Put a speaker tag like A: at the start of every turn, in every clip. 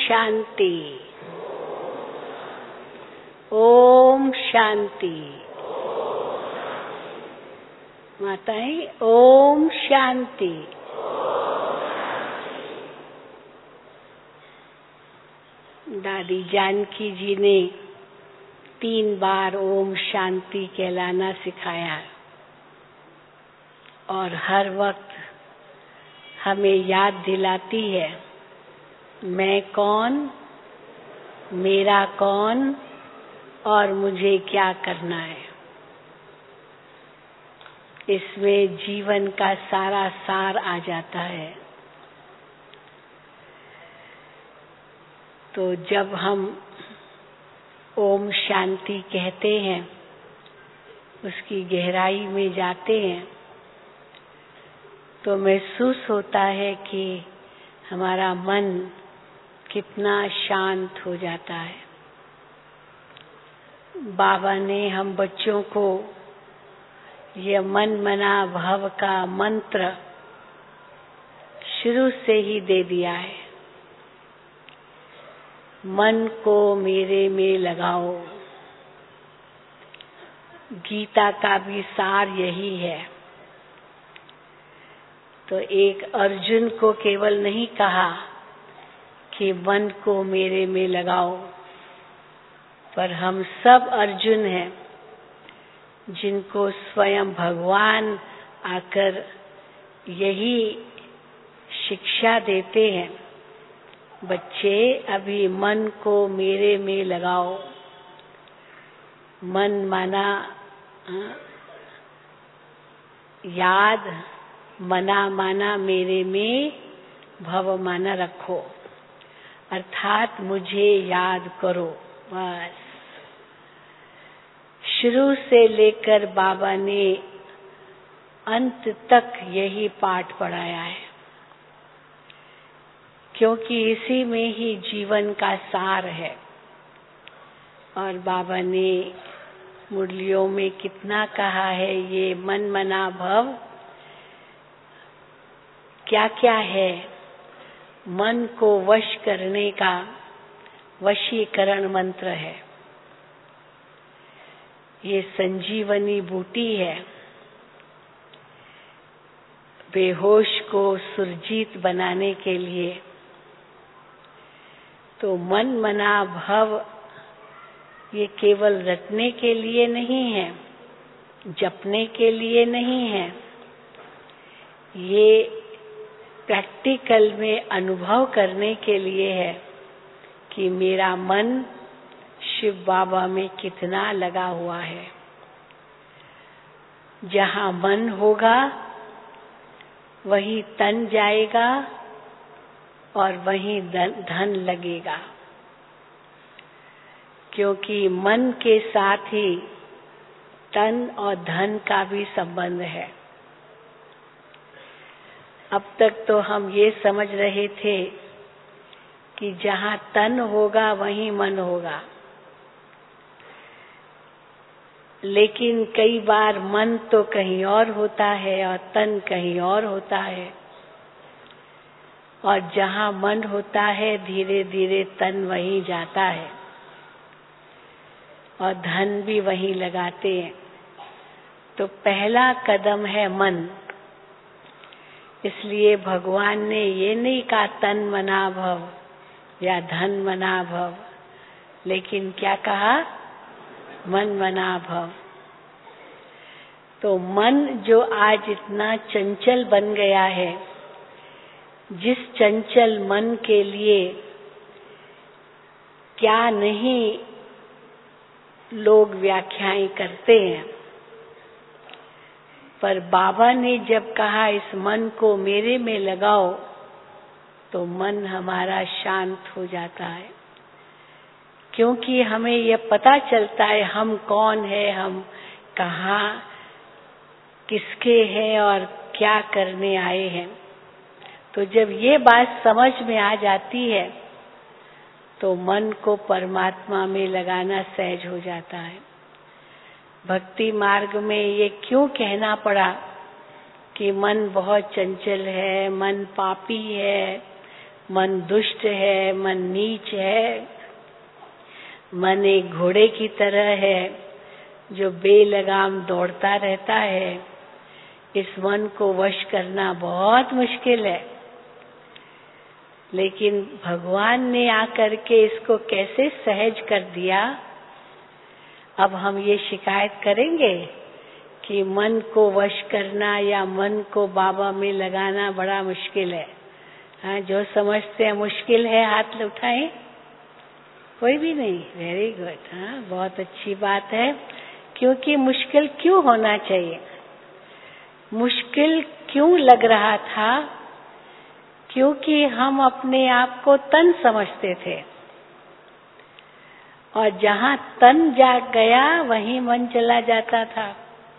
A: शांति। ओम शांति। माताएं, ओम शांति। दादी जानकी जी ने 3 बार ओम शांति कहलाना सिखाया और हर वक्त हमें याद दिलाती है, मैं कौन, मेरा कौन और मुझे क्या करना है। इसमें जीवन का सारा सार आ जाता है। तो जब हम ओम शांति कहते हैं, उसकी गहराई में जाते हैं, तो महसूस होता है कि हमारा मन कितना शांत हो जाता है। बाबा ने हम बच्चों को यह मन मना भव का मंत्र शुरू से ही दे दिया है। मन को मेरे में लगाओ। गीता का भी सार यही है। तो एक अर्जुन को केवल नहीं कहा कि मन को मेरे में लगाओ, पर हम सब अर्जुन हैं जिनको स्वयं भगवान आकर यही शिक्षा देते हैं, बच्चे अभी मन को मेरे में लगाओ। मन माना याद, मना माना मेरे में, भव माना रखो, अर्थात मुझे याद करो। बस शुरू से लेकर बाबा ने अंत तक यही पाठ पढ़ाया है, क्योंकि इसी में ही जीवन का सार है। और बाबा ने मुरलियों में कितना कहा है, ये मन मना भव क्या क्या है। मन को वश करने का वशीकरण मंत्र है। ये संजीवनी बूटी है। बेहोश को सुरजीत बनाने के लिए। तो मन मना भव ये केवल रटने के लिए नहीं है, जपने के लिए नहीं है, ये प्रैक्टिकल में अनुभव करने के लिए है कि मेरा मन शिव बाबा में कितना लगा हुआ है। जहाँ मन होगा वहीं तन जाएगा और वहीं धन लगेगा, क्योंकि मन के साथ ही तन और धन का भी संबंध है। अब तक तो हम ये समझ रहे थे कि जहाँ तन होगा वहीं मन होगा, लेकिन कई बार मन तो कहीं और होता है और तन कहीं और होता है। और जहाँ मन होता है धीरे धीरे तन वहीं जाता है और धन भी वहीं लगाते हैं। तो पहला कदम है मन। इसलिए भगवान ने ये नहीं कहा तन मना भव या धन मना भव, लेकिन क्या कहा, मन मना भव। तो मन जो आज इतना चंचल बन गया है, जिस चंचल मन के लिए क्या नहीं लोग व्याख्याएं करते हैं, पर बाबा ने जब कहा इस मन को मेरे में लगाओ, तो मन हमारा शांत हो जाता है। क्योंकि हमें यह पता चलता है हम कौन है, हम कहाँ किसके हैं और क्या करने आए हैं। तो जब ये बात समझ में आ जाती है, तो मन को परमात्मा में लगाना सहज हो जाता है। भक्ति मार्ग में ये क्यों कहना पड़ा कि मन बहुत चंचल है, मन पापी है, मन दुष्ट है, मन नीच है, मन एक घोड़े की तरह है जो बेलगाम दौड़ता रहता है। इस मन को वश करना बहुत मुश्किल है, लेकिन भगवान ने आकर के इसको कैसे सहज कर दिया। अब हम ये शिकायत करेंगे कि मन को वश करना या मन को बाबा में लगाना बड़ा मुश्किल है। हाँ, जो समझते हैं मुश्किल है हाथ उठाएं। कोई भी नहीं? Very good. हाँ, बहुत अच्छी बात है। क्योंकि मुश्किल क्यों होना चाहिए? मुश्किल क्यों लग रहा था? क्योंकि हम अपने आप को तन समझते थे, और जहाँ तन जाग गया वहीं मन चला जाता था।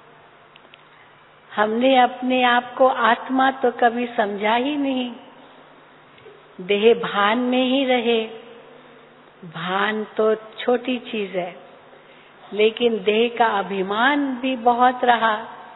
A: हमने अपने आप को आत्मा तो कभी समझा ही नहीं, देह भान में ही रहे। भान तो छोटी चीज है, लेकिन देह का अभिमान भी बहुत रहा।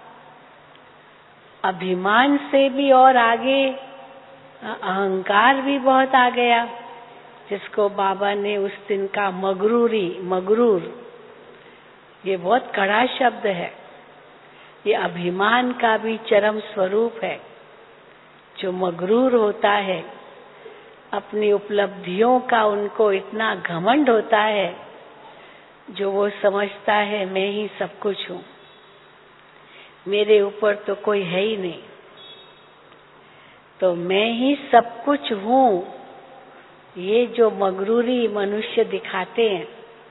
A: अभिमान से भी और आगे अहंकार भी बहुत आ गया, जिसको बाबा ने उस दिन का मगरूर, ये बहुत कड़ा शब्द है। ये अभिमान का भी चरम स्वरूप है। जो मगरूर होता है, अपनी उपलब्धियों का उनको इतना घमंड होता है, जो वो समझता है मैं ही सब कुछ हूँ, मेरे ऊपर तो कोई है ही नहीं, तो मैं ही सब कुछ हूँ। ये जो मगरूरी मनुष्य दिखाते हैं,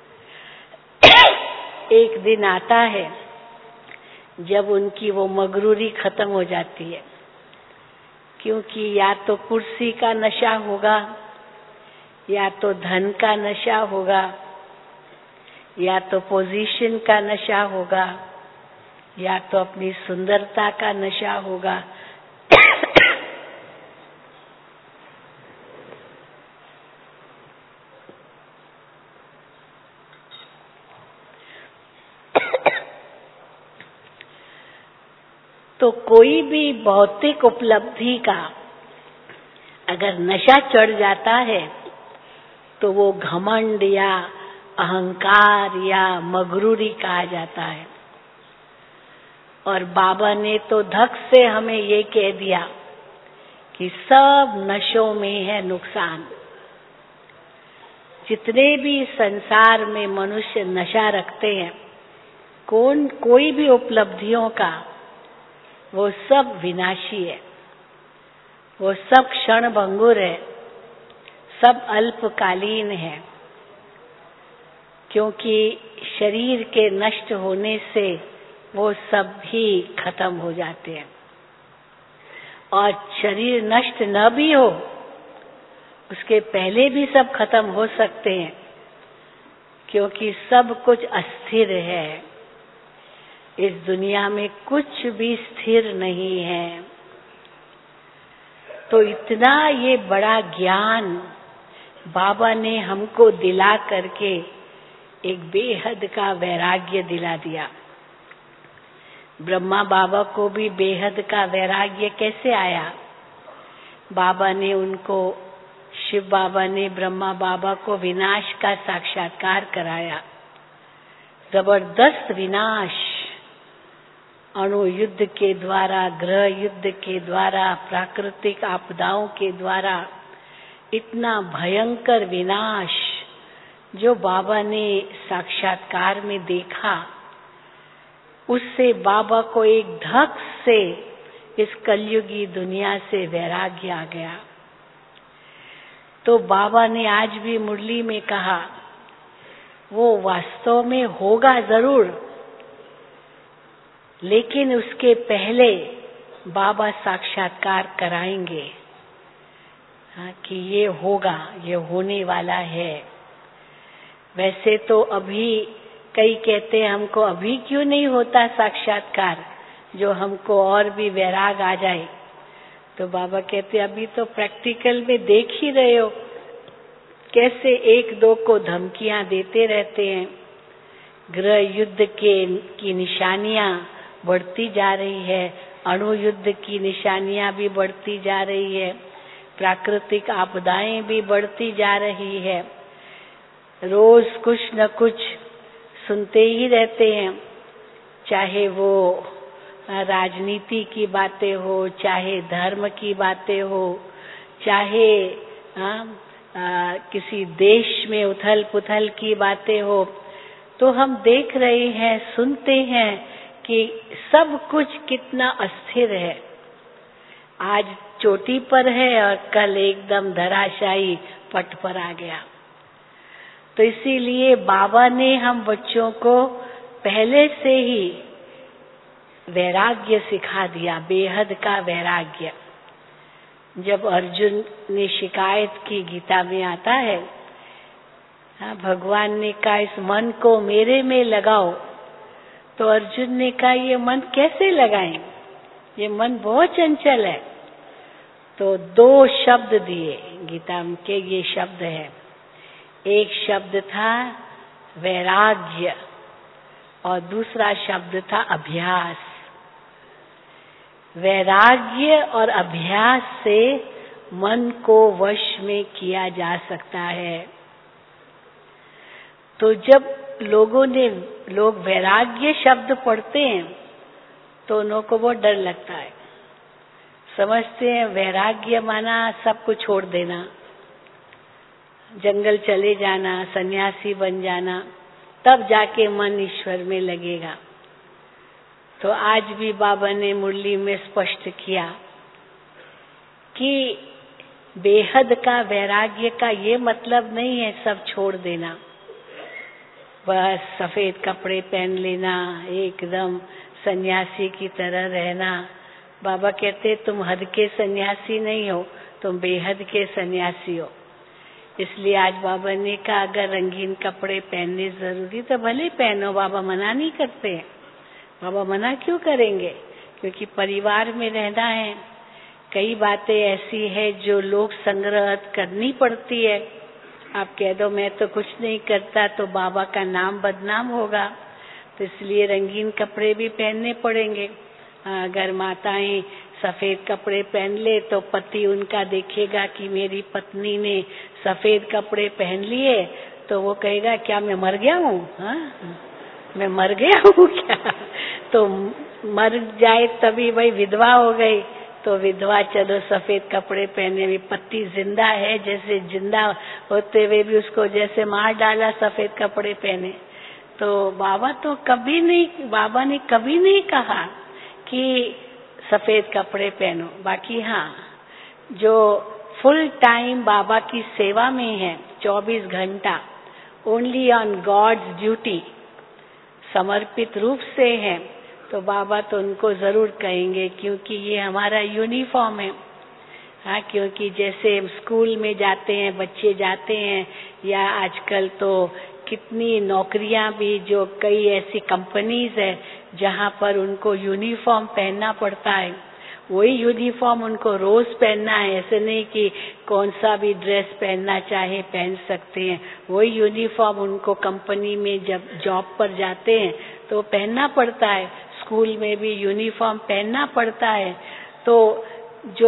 A: एक दिन आता है जब उनकी वो मगरूरी खत्म हो जाती है। क्योंकि या तो कुर्सी का नशा होगा, या तो धन का नशा होगा, या तो पोजीशन का नशा होगा, या तो अपनी सुंदरता का नशा होगा। तो कोई भी भौतिक उपलब्धि का अगर नशा चढ़ जाता है, तो वो घमंड या अहंकार या मगरूरी कहा जाता है। और बाबा ने तो धक से हमें ये कह दिया कि सब नशों में है नुकसान। जितने भी संसार में मनुष्य नशा रखते हैं, कोई भी उपलब्धियों का, वो सब विनाशी है, वो सब क्षण भंगुर है, सब अल्पकालीन है। क्योंकि शरीर के नष्ट होने से वो सब भी खत्म हो जाते हैं। और शरीर नष्ट न भी हो, उसके पहले भी सब खत्म हो सकते हैं, क्योंकि सब कुछ अस्थिर है। इस दुनिया में कुछ भी स्थिर नहीं है। तो इतना ये बड़ा ज्ञान बाबा ने हमको दिला करके एक बेहद का वैराग्य दिला दिया। ब्रह्मा बाबा को भी बेहद का वैराग्य कैसे आया? बाबा ने उनको, शिव बाबा ने ब्रह्मा बाबा को विनाश का साक्षात्कार कराया। जबरदस्त विनाश, अणु युद्ध के द्वारा, ग्रह युद्ध के द्वारा, प्राकृतिक आपदाओं के द्वारा, इतना भयंकर विनाश जो बाबा ने साक्षात्कार में देखा, उससे बाबा को एक धक से इस कलयुगी दुनिया से वैराग्य आ गया। तो बाबा ने आज भी मुरली में कहा, वो वास्तव में होगा जरूर, लेकिन उसके पहले बाबा साक्षात्कार कराएंगे। हाँ, कि ये होगा, ये होने वाला है। वैसे तो अभी कई कहते हैं हमको अभी क्यों नहीं होता साक्षात्कार, जो हमको और भी वैराग आ जाए। तो बाबा कहते अभी तो प्रैक्टिकल में देख ही रहे हो कैसे एक दो को धमकियां देते रहते हैं। गृह युद्ध की निशानियां बढ़ती जा रही है, अणु युद्ध की निशानियां भी बढ़ती जा रही है, प्राकृतिक आपदाएं भी बढ़ती जा रही है। रोज कुछ न कुछ सुनते ही रहते हैं, चाहे वो राजनीति की बातें हो, चाहे धर्म की बातें हो, चाहे किसी देश में उथल पुथल की बातें हो, तो हम देख रहे हैं, सुनते हैं कि सब कुछ कितना अस्थिर है। आज चोटी पर है और कल एकदम धराशायी पट पर आ गया। तो इसीलिए बाबा ने हम बच्चों को पहले से ही वैराग्य सिखा दिया, बेहद का वैराग्य। जब अर्जुन ने शिकायत की, गीता में आता है, भगवान ने कहा इस मन को मेरे में लगाओ, तो अर्जुन ने कहा ये मन कैसे लगाएं, ये मन बहुत चंचल है। तो 2 शब्द दिए गीता के, ये शब्द है। एक शब्द था वैराग्य और दूसरा शब्द था अभ्यास। वैराग्य और अभ्यास से मन को वश में किया जा सकता है। तो जब लोग वैराग्य शब्द पढ़ते हैं तो उन्हों को बहुत डर लगता है। समझते हैं वैराग्य माना सब कुछ छोड़ देना, जंगल चले जाना, सन्यासी बन जाना, तब जाके मन ईश्वर में लगेगा। तो आज भी बाबा ने मुरली में स्पष्ट किया कि बेहद का वैराग्य का ये मतलब नहीं है सब छोड़ देना, बस सफेद कपड़े पहन लेना, एकदम सन्यासी की तरह रहना। बाबा कहते तुम हद के सन्यासी नहीं हो, तुम बेहद के सन्यासी हो। इसलिए आज बाबा ने कहा अगर रंगीन कपड़े पहनने जरूरी तो भले पहनो, बाबा मना नहीं करते। बाबा मना क्यों करेंगे? क्योंकि परिवार में रहना है। कई बातें ऐसी है जो लोग संग्रह करनी पड़ती है। आप कह दो मैं तो कुछ नहीं करता तो बाबा का नाम बदनाम होगा, तो इसलिए रंगीन कपड़े भी पहनने पड़ेंगे। अगर माताएं सफेद कपड़े पहन ले तो पति उनका देखेगा कि मेरी पत्नी ने सफेद कपड़े पहन लिए, तो वो कहेगा क्या मैं मर गया हूँ? मैं मर गया हूँ क्या? तो मर जाए तभी भाई विधवा हो गई, तो विधवा चलो सफेद कपड़े पहने, भी पति जिंदा है, जैसे जिंदा होते हुए भी उसको जैसे मार डाला सफेद कपड़े पहने। तो बाबा ने कभी नहीं कहा कि सफेद कपड़े पहनो। बाकी हाँ, जो फुल टाइम बाबा की सेवा में है, 24 घंटा ओनली ऑन गॉड्स ड्यूटी, समर्पित रूप से है, तो बाबा तो उनको जरूर कहेंगे, क्योंकि ये हमारा यूनिफॉर्म है। हाँ, क्योंकि जैसे स्कूल में जाते हैं बच्चे जाते हैं, या आजकल तो कितनी नौकरियां भी, जो कई ऐसी कंपनीज है जहाँ पर उनको यूनिफॉर्म पहनना पड़ता है, वही यूनिफॉर्म उनको रोज पहनना है। ऐसे नहीं कि कौन सा भी ड्रेस पहनना चाहे पहन सकते हैं, वही यूनिफॉर्म उनको कंपनी में जब जॉब पर जाते हैं तो पहनना पड़ता है। स्कूल में भी यूनिफॉर्म पहनना पड़ता है। तो जो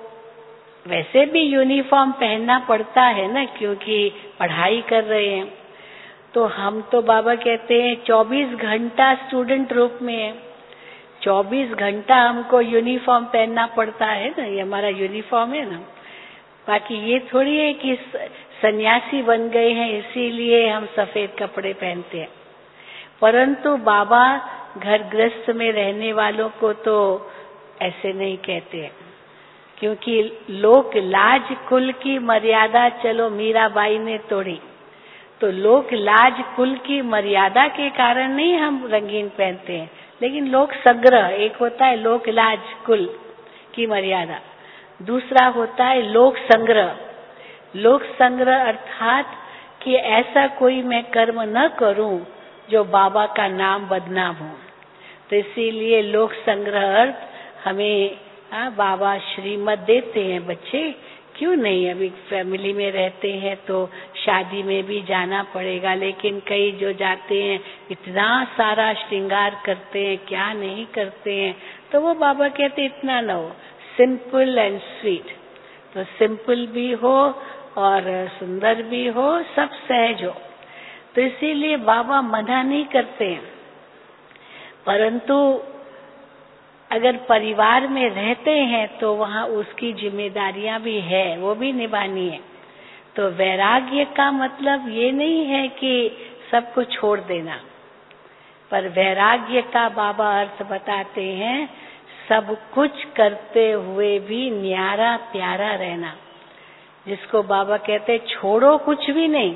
A: वैसे भी यूनिफॉर्म पहनना पड़ता है ना, क्योंकि पढ़ाई कर रहे हैं। तो हम तो बाबा कहते हैं 24 घंटा स्टूडेंट रूप में है, 24 घंटा हमको यूनिफॉर्म पहनना पड़ता है ना, ये हमारा यूनिफॉर्म है ना। बाकी ये थोड़ी है कि सन्यासी बन गए हैं इसीलिए हम सफेद कपड़े पहनते हैं। परंतु बाबा घर गृहस्थ में रहने वालों को तो ऐसे नहीं कहते हैं, क्योंकि लोक लाज कुल की मर्यादा चलो मीराबाई ने तोड़ी, तो लोक लाज कुल की मर्यादा के कारण नहीं हम रंगीन पहनते हैं। लेकिन लोक संग्रह, एक होता है लोक लाज कुल की मर्यादा, दूसरा होता है लोक संग्रह। लोक संग्रह अर्थात कि ऐसा कोई मैं कर्म न करूं जो बाबा का नाम बदनाम हो। तो इसीलिए लोक संग्रह अर्थ हमें बाबा श्रीमत देते हैं। बच्चे क्यों नहीं, अभी फैमिली में रहते हैं तो शादी में भी जाना पड़ेगा, लेकिन कई जो जाते हैं इतना सारा श्रृंगार करते हैं, क्या नहीं करते हैं। तो वो बाबा कहते इतना ना हो, सिंपल एंड स्वीट। तो सिंपल भी हो और सुंदर भी हो, सब सहज हो। तो इसीलिए बाबा मना नहीं करते हैं। परंतु अगर परिवार में रहते हैं तो वहाँ उसकी जिम्मेदारियां भी है, वो भी निभानी है। तो वैराग्य का मतलब ये नहीं है कि सब कुछ छोड़ देना, पर वैराग्य का बाबा अर्थ बताते हैं सब कुछ करते हुए भी न्यारा प्यारा रहना, जिसको बाबा कहते छोड़ो कुछ भी नहीं,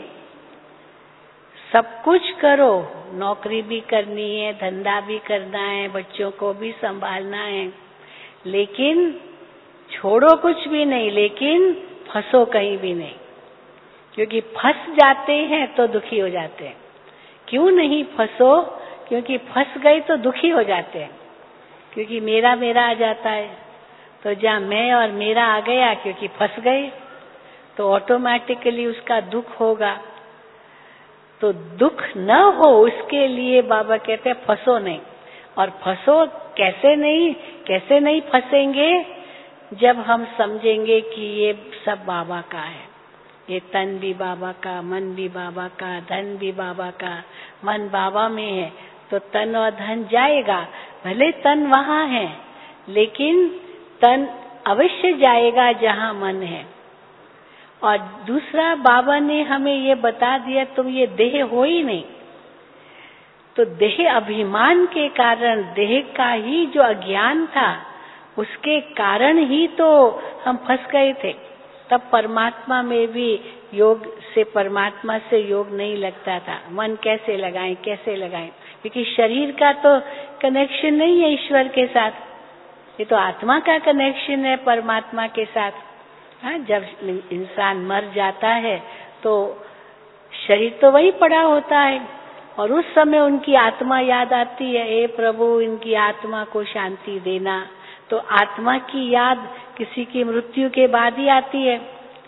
A: सब कुछ करो। नौकरी भी करनी है, धंधा भी करना है, बच्चों को भी संभालना है, लेकिन छोड़ो कुछ भी नहीं, लेकिन फंसो कहीं भी नहीं। क्योंकि फंस जाते हैं तो दुखी हो जाते हैं। क्यों नहीं फंसो? क्योंकि फंस गए तो दुखी हो जाते हैं, क्योंकि मेरा मेरा आ जाता है। तो जहाँ मैं और मेरा आ गया, क्योंकि फंस गए, तो ऑटोमेटिकली उसका दुख होगा। तो दुख न हो उसके लिए बाबा कहते हैं फंसो नहीं। और फंसो कैसे नहीं फंसेंगे? जब हम समझेंगे कि ये सब बाबा का है, ये तन भी बाबा का, मन भी बाबा का, धन भी बाबा का। मन बाबा में है तो तन और धन जाएगा, भले तन वहाँ है, लेकिन तन अवश्य जाएगा जहाँ मन है। और दूसरा, बाबा ने हमें ये बता दिया तुम ये देह हो ही नहीं। तो देह अभिमान के कारण, देह का ही जो अज्ञान था उसके कारण ही तो हम फंस गए थे। तब परमात्मा में भी योग से, परमात्मा से योग नहीं लगता था। मन कैसे लगाएं, क्योंकि शरीर का तो कनेक्शन नहीं है ईश्वर के साथ, ये तो आत्मा का कनेक्शन है परमात्मा के साथ। हाँ, जब इंसान मर जाता है तो शरीर तो वही पड़ा होता है, और उस समय उनकी आत्मा याद आती है, हे प्रभु इनकी आत्मा को शांति देना। तो आत्मा की याद किसी की मृत्यु के बाद ही आती है,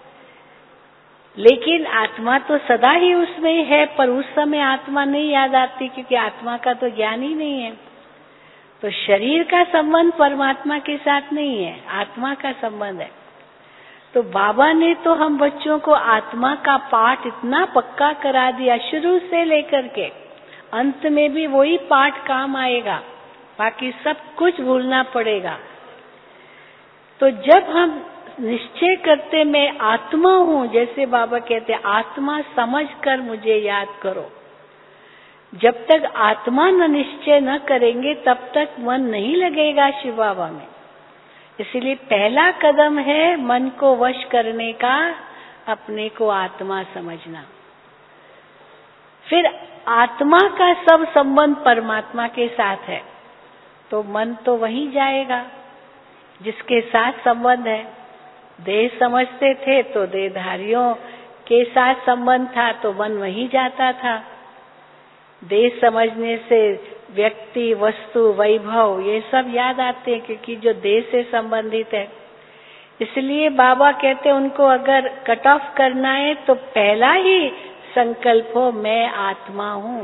A: लेकिन आत्मा तो सदा ही उसमें है, पर उस समय आत्मा नहीं याद आती, क्योंकि आत्मा का तो ज्ञान ही नहीं है। तो शरीर का संबंध परमात्मा के साथ नहीं है, आत्मा का संबंध है। तो बाबा ने तो हम बच्चों को आत्मा का पाठ इतना पक्का करा दिया, शुरू से लेकर के अंत में भी वही पाठ काम आएगा, बाकी सब कुछ भूलना पड़ेगा। तो जब हम निश्चय करते मैं आत्मा हूँ, जैसे बाबा कहते आत्मा समझकर मुझे याद करो, जब तक आत्मा न निश्चय न करेंगे तब तक मन नहीं लगेगा शिव बाबा में। इसलिए पहला कदम है मन को वश करने का, अपने को आत्मा समझना। फिर आत्मा का सब संबंध परमात्मा के साथ है, तो मन तो वहीं जाएगा जिसके साथ संबंध है। देह समझते थे तो देहधारियों के साथ संबंध था, तो मन वहीं जाता था। देह समझने से व्यक्ति, वस्तु, वैभव ये सब याद आते हैं, क्योंकि जो देह से संबंधित है। इसलिए बाबा कहते उनको अगर कट ऑफ करना है तो पहला ही संकल्प हो मैं आत्मा हूँ।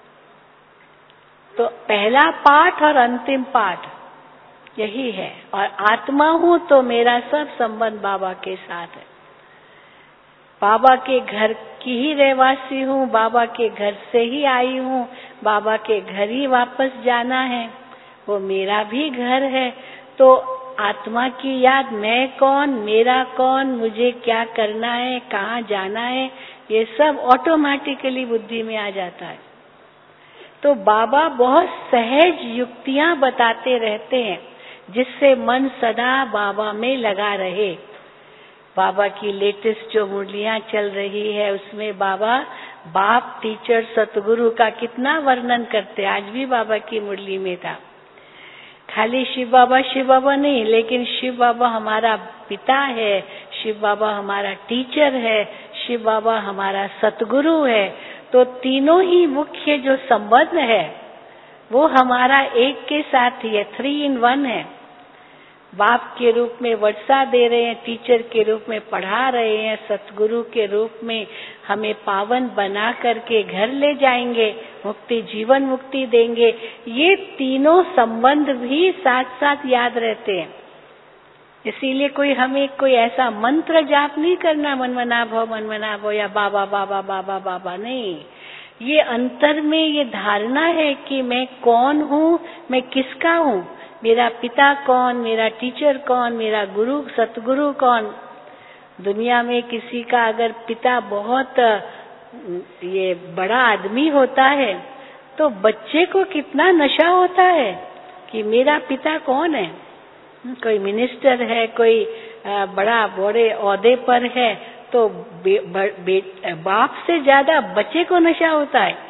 A: तो पहला पाठ और अंतिम पाठ यही है, और आत्मा हूँ तो मेरा सब संबंध बाबा के साथ है। बाबा के घर की ही रहवासी हूँ, बाबा के घर से ही आई हूँ, बाबा के घर ही वापस जाना है, वो मेरा भी घर है। तो आत्मा की याद, मैं कौन, मेरा कौन, मुझे क्या करना है, कहाँ जाना है, ये सब ऑटोमेटिकली बुद्धि में आ जाता है। तो बाबा बहुत सहज युक्तियां बताते रहते हैं जिससे मन सदा बाबा में लगा रहे। बाबा की लेटेस्ट जो मुरलियां चल रही है उसमें बाबा बाप, टीचर, सतगुरु का कितना वर्णन करते। आज भी बाबा की मुरली में था, खाली शिव बाबा नहीं, लेकिन शिव बाबा हमारा पिता है, शिव बाबा हमारा टीचर है, शिव बाबा हमारा सतगुरु है। तो तीनों ही मुख्य जो संबंध है वो हमारा एक के साथ ही है, 3 in 1 है। बाप के रूप में वर्षा दे रहे हैं, टीचर के रूप में पढ़ा रहे हैं, सतगुरु के रूप में हमें पावन बना करके घर ले जाएंगे, मुक्ति, जीवन मुक्ति देंगे। ये तीनों संबंध भी साथ साथ याद रहते हैं। इसीलिए हमें कोई ऐसा मंत्र जाप नहीं करना, मनमना भव या बाबा बाबा बाबा बाबा, नहीं। ये अंतर में ये धारणा है कि मैं कौन हूँ, मैं किसका हूँ, मेरा पिता कौन, मेरा टीचर कौन, मेरा गुरु सतगुरु कौन। दुनिया में किसी का अगर पिता बहुत ये बड़ा आदमी होता है तो बच्चे को कितना नशा होता है कि मेरा पिता कौन है। कोई मिनिस्टर है, कोई बड़े ओहदे पर है, तो बाप से ज्यादा बच्चे को नशा होता है।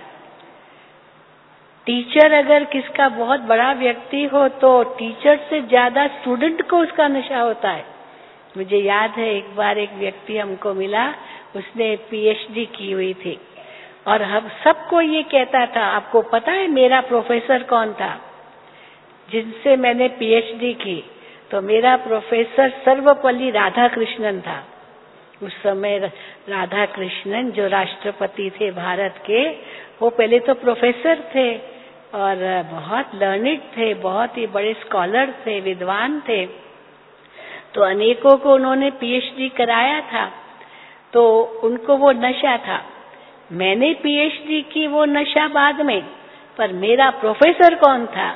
A: टीचर अगर किसका बहुत बड़ा व्यक्ति हो तो टीचर से ज्यादा स्टूडेंट को उसका नशा होता है। मुझे याद है एक बार एक व्यक्ति हमको मिला, उसने पीएचडी की हुई थी और हम सबको ये कहता था, आपको पता है मेरा प्रोफेसर कौन था जिनसे मैंने पीएचडी की? तो मेरा प्रोफेसर सर्वपल्ली राधाकृष्णन था। उस समय राधाकृष्णन जो राष्ट्रपति थे भारत के, वो पहले तो प्रोफेसर थे और बहुत लर्निड थे, बहुत ही बड़े स्कॉलर थे, विद्वान थे। तो अनेकों को उन्होंने पीएचडी कराया था, तो उनको वो नशा था। मैंने पीएचडी की, वो नशा बाद में, पर मेरा प्रोफेसर कौन था?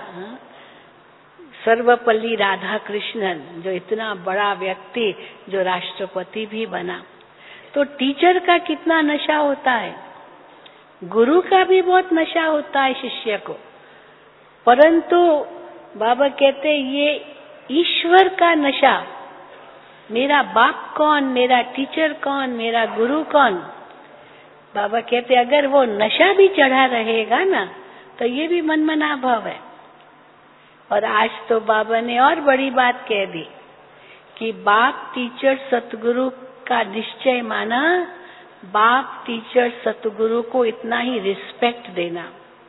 A: सर्वपल्ली राधाकृष्णन, जो इतना बड़ा व्यक्ति, जो राष्ट्रपति भी बना। तो टीचर का कितना नशा होता है, गुरु का भी बहुत नशा होता है शिष्य को। परंतु बाबा कहते ये ईश्वर का नशा, मेरा बाप कौन, मेरा टीचर कौन, मेरा गुरु कौन। बाबा कहते अगर वो नशा भी चढ़ा रहेगा ना तो ये भी मनमना भव है। और आज तो बाबा ने और बड़ी बात कह दी कि बाप टीचर सतगुरु का निश्चय माना, बाप टीचर सतगुरु को इतना ही रिस्पेक्ट देना।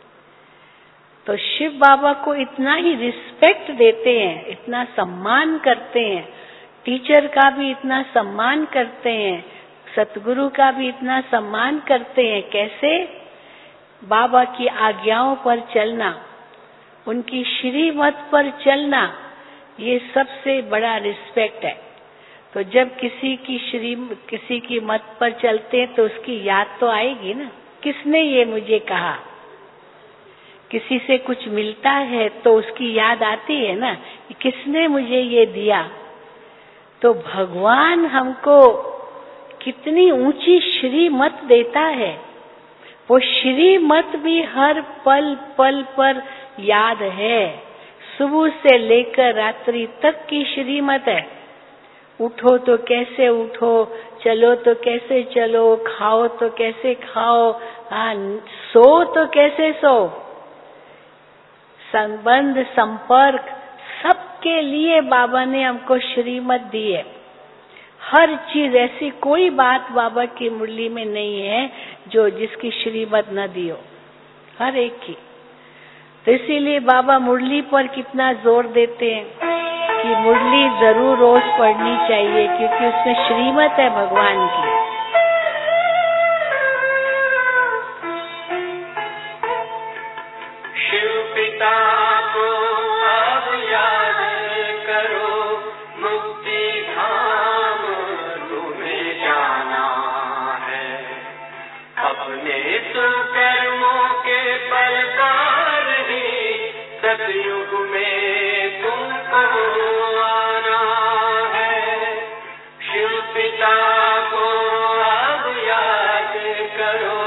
A: तो शिव बाबा को इतना ही रिस्पेक्ट देते हैं, इतना सम्मान करते हैं, टीचर का भी इतना सम्मान करते हैं, सतगुरु का भी इतना सम्मान करते हैं। कैसे? बाबा की आज्ञाओं पर चलना, उनकी श्रीमत पर चलना, ये सबसे बड़ा रिस्पेक्ट है। तो जब किसी की मत पर चलते हैं तो उसकी याद तो आएगी ना, किसने ये मुझे कहा। किसी से कुछ मिलता है तो उसकी याद आती है ना, किसने मुझे ये दिया। तो भगवान हमको कितनी ऊंची श्रीमत देता है, वो श्रीमत भी हर पल पल पर याद है। सुबह से लेकर रात्रि तक की श्रीमत है। उठो तो कैसे उठो, चलो तो कैसे चलो, खाओ तो कैसे खाओ, सो तो कैसे सो। संबंध संपर्क सबके लिए बाबा ने हमको श्रीमत दी है। हर चीज, ऐसी कोई बात बाबा की मुरली में नहीं है जो जिसकी श्रीमत न दी हो, हर एक की। तो इसीलिए बाबा मुरली पर कितना जोर देते हैं कि मुरली जरूर रोज पढ़नी चाहिए, क्योंकि उसमें श्रीमत है भगवान की।
B: शिव पिता को अब याद करो, मुक्ति धाम तुम्हें जाना है। अपने सुकर्मों के पल पर ही सतयुग में तुमको आना है। शिव पिता को अब याद करो।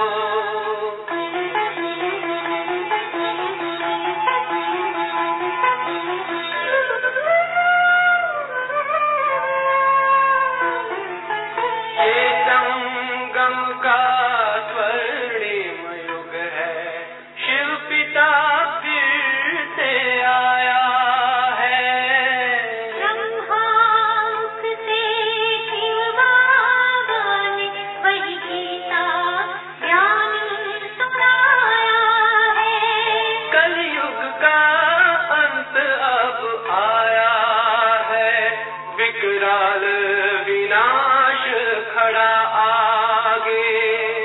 B: विनाश खड़ा आगे।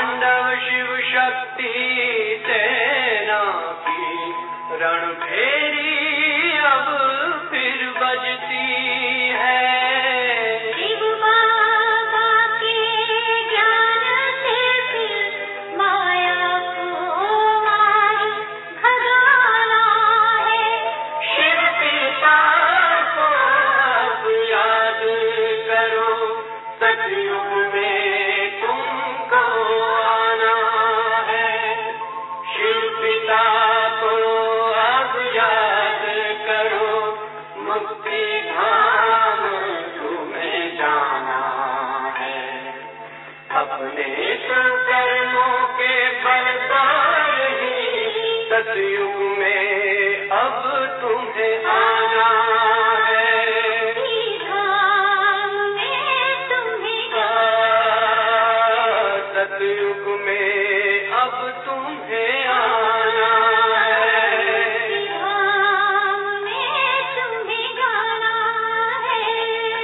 B: तांडव शिव शक्ति सेना की रणभेरी अब फिर बजती है।
C: शिव बाबा के ज्ञान से फिर माया को मार भगाना है।
B: शिव पिता को अब याद करो, सतयुग में तुमको आना है। शिव पिता को अब याद करो, मुक्ति धाम तुम्हें जाना है। अपने कर्मों के बल पर ही सतयुग में अब तुम्हें आना है।
C: धाम में तुम्हें
B: सतयुग में अब तुम्हें आना है।
C: धाम में तुम्हें गाना है।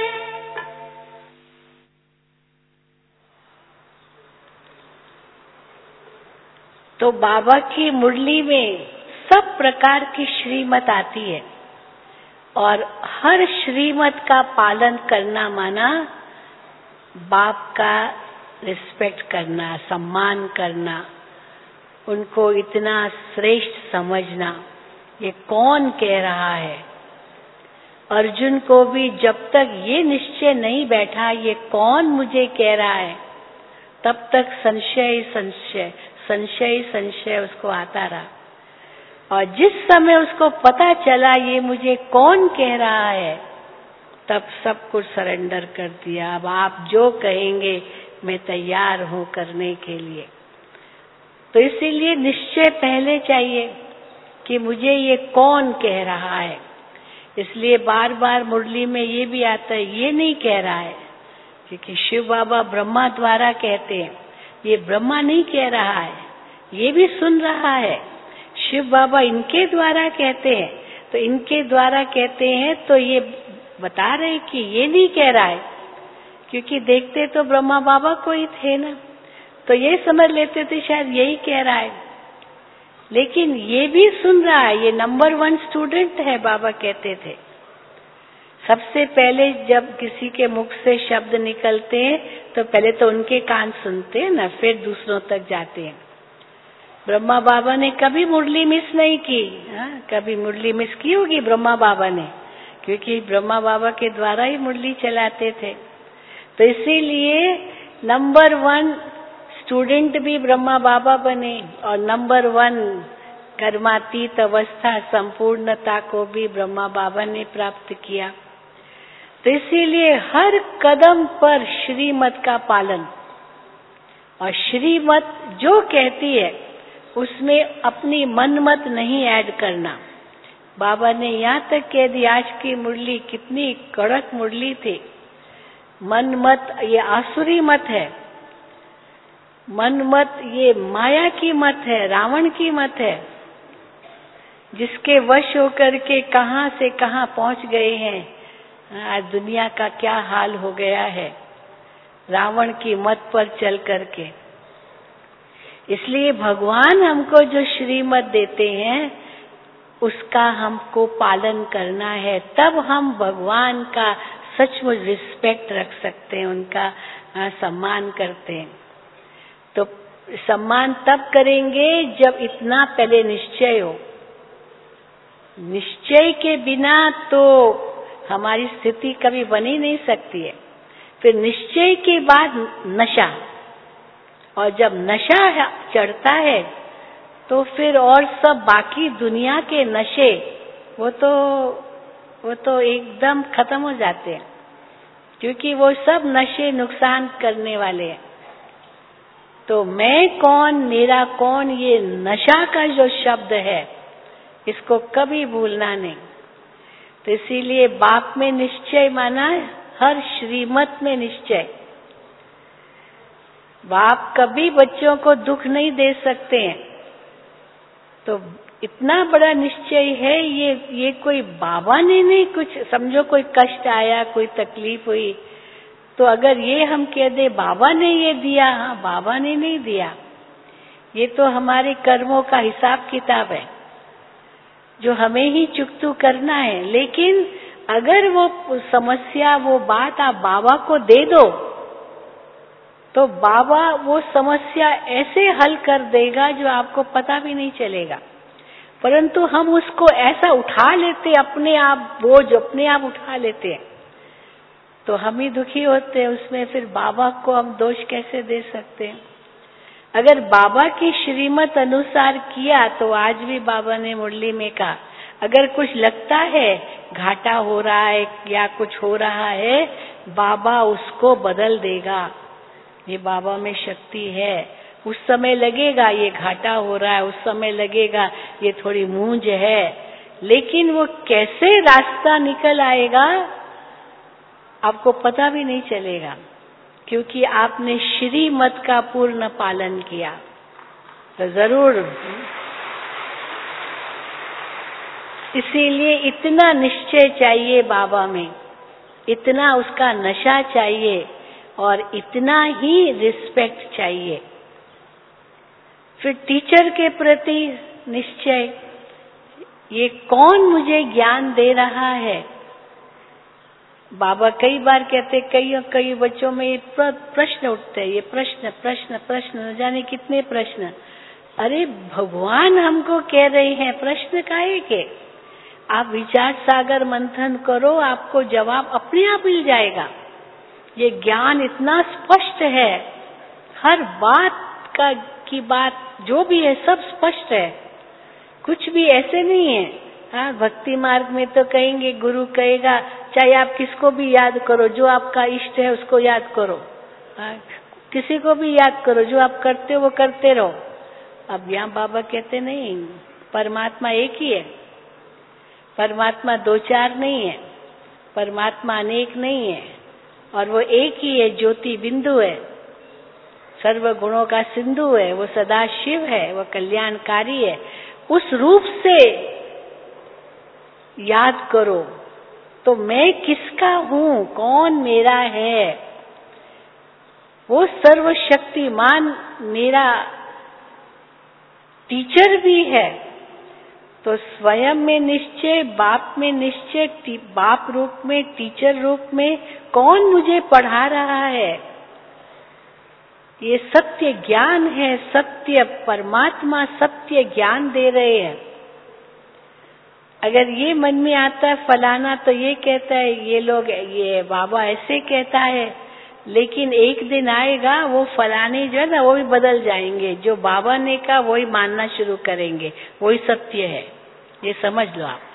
A: तो बाबा की मुरली में सब प्रकार की श्रीमत आती है और हर श्रीमत का पालन करना माना बाप का रिस्पेक्ट करना, सम्मान करना, उनको इतना श्रेष्ठ समझना। ये कौन कह रहा है? अर्जुन को भी जब तक ये निश्चय नहीं बैठा ये कौन मुझे कह रहा है, तब तक संशय संशय संशय संशय उसको आता रहा। और जिस समय उसको पता चला ये मुझे कौन कह रहा है, तब सब कुछ सरेंडर कर दिया। अब आप जो कहेंगे मैं तैयार हूं करने के लिए। तो इसीलिए निश्चय पहले चाहिए कि मुझे ये कौन कह रहा है। इसलिए बार बार मुरली में ये भी आता है, ये नहीं कह रहा है, क्योंकि शिव बाबा ब्रह्मा द्वारा कहते हैं, ये ब्रह्मा नहीं कह रहा है, ये भी सुन रहा है। शिव बाबा इनके द्वारा कहते हैं, तो इनके द्वारा कहते हैं तो ये बता रहे कि ये नहीं कह रहा है, क्योंकि देखते तो ब्रह्मा बाबा को ही थे ना, तो ये समझ लेते थे शायद यही कह रहा है। लेकिन ये भी सुन रहा है, ये नंबर 1 स्टूडेंट है, बाबा कहते थे। सबसे पहले जब किसी के मुख से शब्द निकलते हैं तो पहले तो उनके कान सुनते हैं ना, फिर दूसरों तक जाते हैं। ब्रह्मा बाबा ने कभी मुरली मिस नहीं की। कभी मुरली मिस की होगी ब्रह्मा बाबा ने, क्योंकि ब्रह्मा बाबा के द्वारा ही मुरली चलाते थे। तो इसीलिए नंबर 1 स्टूडेंट भी ब्रह्मा बाबा बने और नंबर 1 कर्मातीत अवस्था संपूर्णता को भी ब्रह्मा बाबा ने प्राप्त किया। तो इसीलिए हर कदम पर श्रीमत का पालन, और श्रीमत जो कहती है उसमें अपनी मनमत नहीं ऐड करना। बाबा ने यहाँ तक कह दिया, आज की मुरली कितनी कड़क मुरली थी। मनमत ये आसुरी मत है, मनमत ये माया की मत है, रावण की मत है, जिसके वश होकर के कहां से कहां पहुंच गए हैं। आज दुनिया का क्या हाल हो गया है रावण की मत पर चल करके। इसलिए भगवान हमको जो श्रीमत देते हैं उसका हमको पालन करना है, तब हम भगवान का सचमुच रिस्पेक्ट रख सकते हैं, उनका सम्मान करते हैं। तो सम्मान तब करेंगे जब इतना पहले निश्चय हो। निश्चय के बिना तो हमारी स्थिति कभी बनी नहीं सकती है। फिर निश्चय के बाद नशा, और जब नशा चढ़ता है तो फिर और सब बाकी दुनिया के नशे वो तो एकदम खत्म हो जाते हैं, क्योंकि वो सब नशे नुकसान करने वाले हैं। तो मैं कौन, मेरा कौन, ये नशा का जो शब्द है इसको कभी भूलना नहीं। तो इसीलिए बाप में निश्चय माना, हर श्रीमत में निश्चय। बाप कभी बच्चों को दुख नहीं दे सकते हैं, तो इतना बड़ा निश्चय है। ये कोई बाबा ने नहीं, कुछ समझो कोई कष्ट आया, कोई तकलीफ हुई तो अगर ये हम कह दे बाबा ने ये दिया, हाँ बाबा ने नहीं दिया, ये तो हमारे कर्मों का हिसाब किताब है जो हमें ही चुकतू करना है। लेकिन अगर वो समस्या, वो बात आप बाबा को दे दो तो बाबा वो समस्या ऐसे हल कर देगा जो आपको पता भी नहीं चलेगा। परंतु हम उसको ऐसा उठा लेते अपने आप, बोझ अपने आप उठा लेते हैं, तो हम ही दुखी होते हैं उसमें। फिर बाबा को हम दोष कैसे दे सकते हैं? अगर बाबा की श्रीमत अनुसार किया तो आज भी बाबा ने मुरली में कहा, अगर कुछ लगता है घाटा हो रहा है या कुछ हो रहा है, बाबा उसको बदल देगा। ये बाबा में शक्ति है। उस समय लगेगा ये घाटा हो रहा है, उस समय लगेगा ये थोड़ी मूंज है, लेकिन वो कैसे रास्ता निकल आएगा आपको पता भी नहीं चलेगा, क्योंकि आपने श्रीमत का पूर्ण पालन किया। तो जरूर इसीलिए इतना निश्चय चाहिए बाबा में, इतना उसका नशा चाहिए और इतना ही रिस्पेक्ट चाहिए। फिर टीचर के प्रति निश्चय, ये कौन मुझे ज्ञान दे रहा है? बाबा कई बार कहते, कई बच्चों में ये प्रश्न उठते हैं, ये प्रश्न प्रश्न प्रश्न, न जाने कितने प्रश्न। अरे भगवान हमको कह रहे हैं, प्रश्न काहे के? आप विचार सागर मंथन करो, आपको जवाब अपने आप मिल जाएगा। ये ज्ञान इतना स्पष्ट है, हर बात की बात जो भी है सब स्पष्ट है, कुछ भी ऐसे नहीं है। हाँ, भक्ति मार्ग में तो कहेंगे, गुरु कहेगा चाहे आप किसको भी याद करो, जो आपका इष्ट है उसको याद करो, किसी को भी याद करो, जो आप करते हो वो करते रहो। अब यहाँ बाबा कहते नहीं, परमात्मा एक ही है, परमात्मा दो चार नहीं है, परमात्मा अनेक नहीं है, और वो एक ही है, ज्योति बिंदु है, सर्व गुणों का सिंधु है, वो सदा शिव है, वो कल्याणकारी है। उस रूप से याद करो तो मैं किसका हूँ, कौन मेरा है? वो सर्वशक्तिमान मेरा टीचर भी है। तो स्वयं में निश्चय, बाप में निश्चय, बाप रूप में, टीचर रूप में, कौन मुझे पढ़ा रहा है? ये सत्य ज्ञान है, सत्य परमात्मा सत्य ज्ञान दे रहे हैं। अगर ये मन में आता है फलाना तो ये कहता है, ये लोग, ये बाबा ऐसे कहता है, लेकिन एक दिन आएगा वो फलाने जो है ना वो भी बदल जाएंगे, जो बाबा ने कहा वही मानना शुरू करेंगे, वही सत्य है, ये समझ लो आप।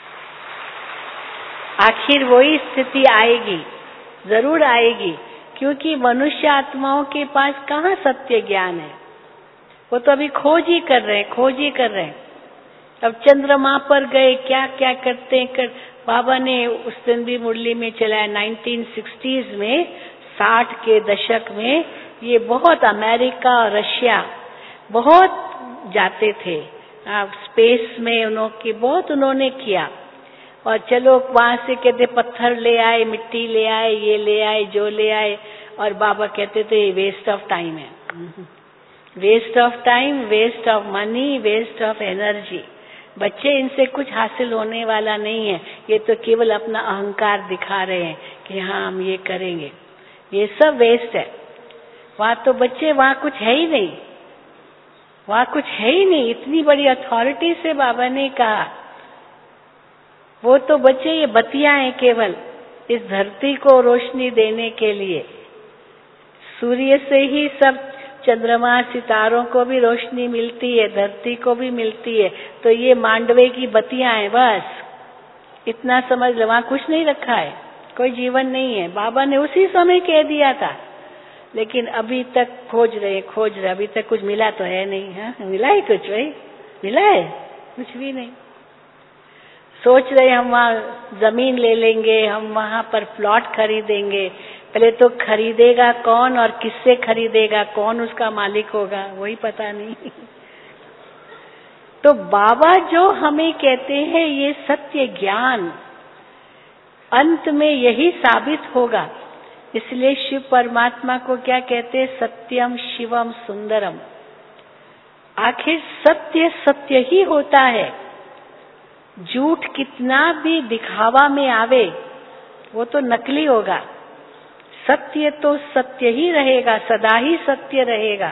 A: आखिर वही स्थिति आएगी, जरूर आएगी, क्योंकि मनुष्य आत्माओं के पास कहाँ सत्य ज्ञान है, वो तो अभी खोज ही कर रहे हैं। अब चंद्रमा पर गए, क्या क्या करते हैं बाबा ने उस दिन भी मुरली में चलाया। 1960s में, 60 के दशक में ये बहुत अमेरिका और रशिया बहुत जाते थे स्पेस में, उन्होंने किया। और चलो वहां से कहते पत्थर ले आए, मिट्टी ले आए, ये ले आए, जो ले आए, और बाबा कहते थे वेस्ट ऑफ टाइम है, waste of time, waste of money, waste of energy. बच्चे, इनसे कुछ हासिल होने वाला नहीं है, ये तो केवल अपना अहंकार दिखा रहे हैं कि हाँ हम ये करेंगे, ये सब वेस्ट है। वहां तो बच्चे, वहां कुछ है ही नहीं, वहां कुछ है ही नहीं। इतनी बड़ी अथॉरिटी से बाबा ने कहा, वो तो बच्चे ये बत्तियां हैं केवल इस धरती को रोशनी देने के लिए। सूर्य से ही सब, चंद्रमा सितारों को भी रोशनी मिलती है, धरती को भी मिलती है, तो ये मांडवे की बत्तियां हैं, बस इतना समझ लो। वहां कुछ नहीं रखा है, कोई जीवन नहीं है। बाबा ने उसी समय कह दिया था, लेकिन अभी तक खोज रहे, अभी तक कुछ मिला तो है नहीं। हाँ, मिला ही कुछ भाई, मिला है कुछ भी नहीं। सोच रहे हम वहाँ जमीन ले लेंगे, हम वहाँ पर प्लॉट खरीदेंगे। पहले तो खरीदेगा कौन और किससे खरीदेगा, कौन उसका मालिक होगा, वही पता नहीं। तो बाबा जो हमें कहते हैं ये सत्य ज्ञान, अंत में यही साबित होगा इसलिए शिव परमात्मा को क्या कहते हैं? सत्यम शिवम सुंदरम। आखिर सत्य सत्य ही होता है। झूठ कितना भी दिखावा में आवे वो तो नकली होगा। सत्य तो सत्य ही रहेगा, सदा ही सत्य रहेगा।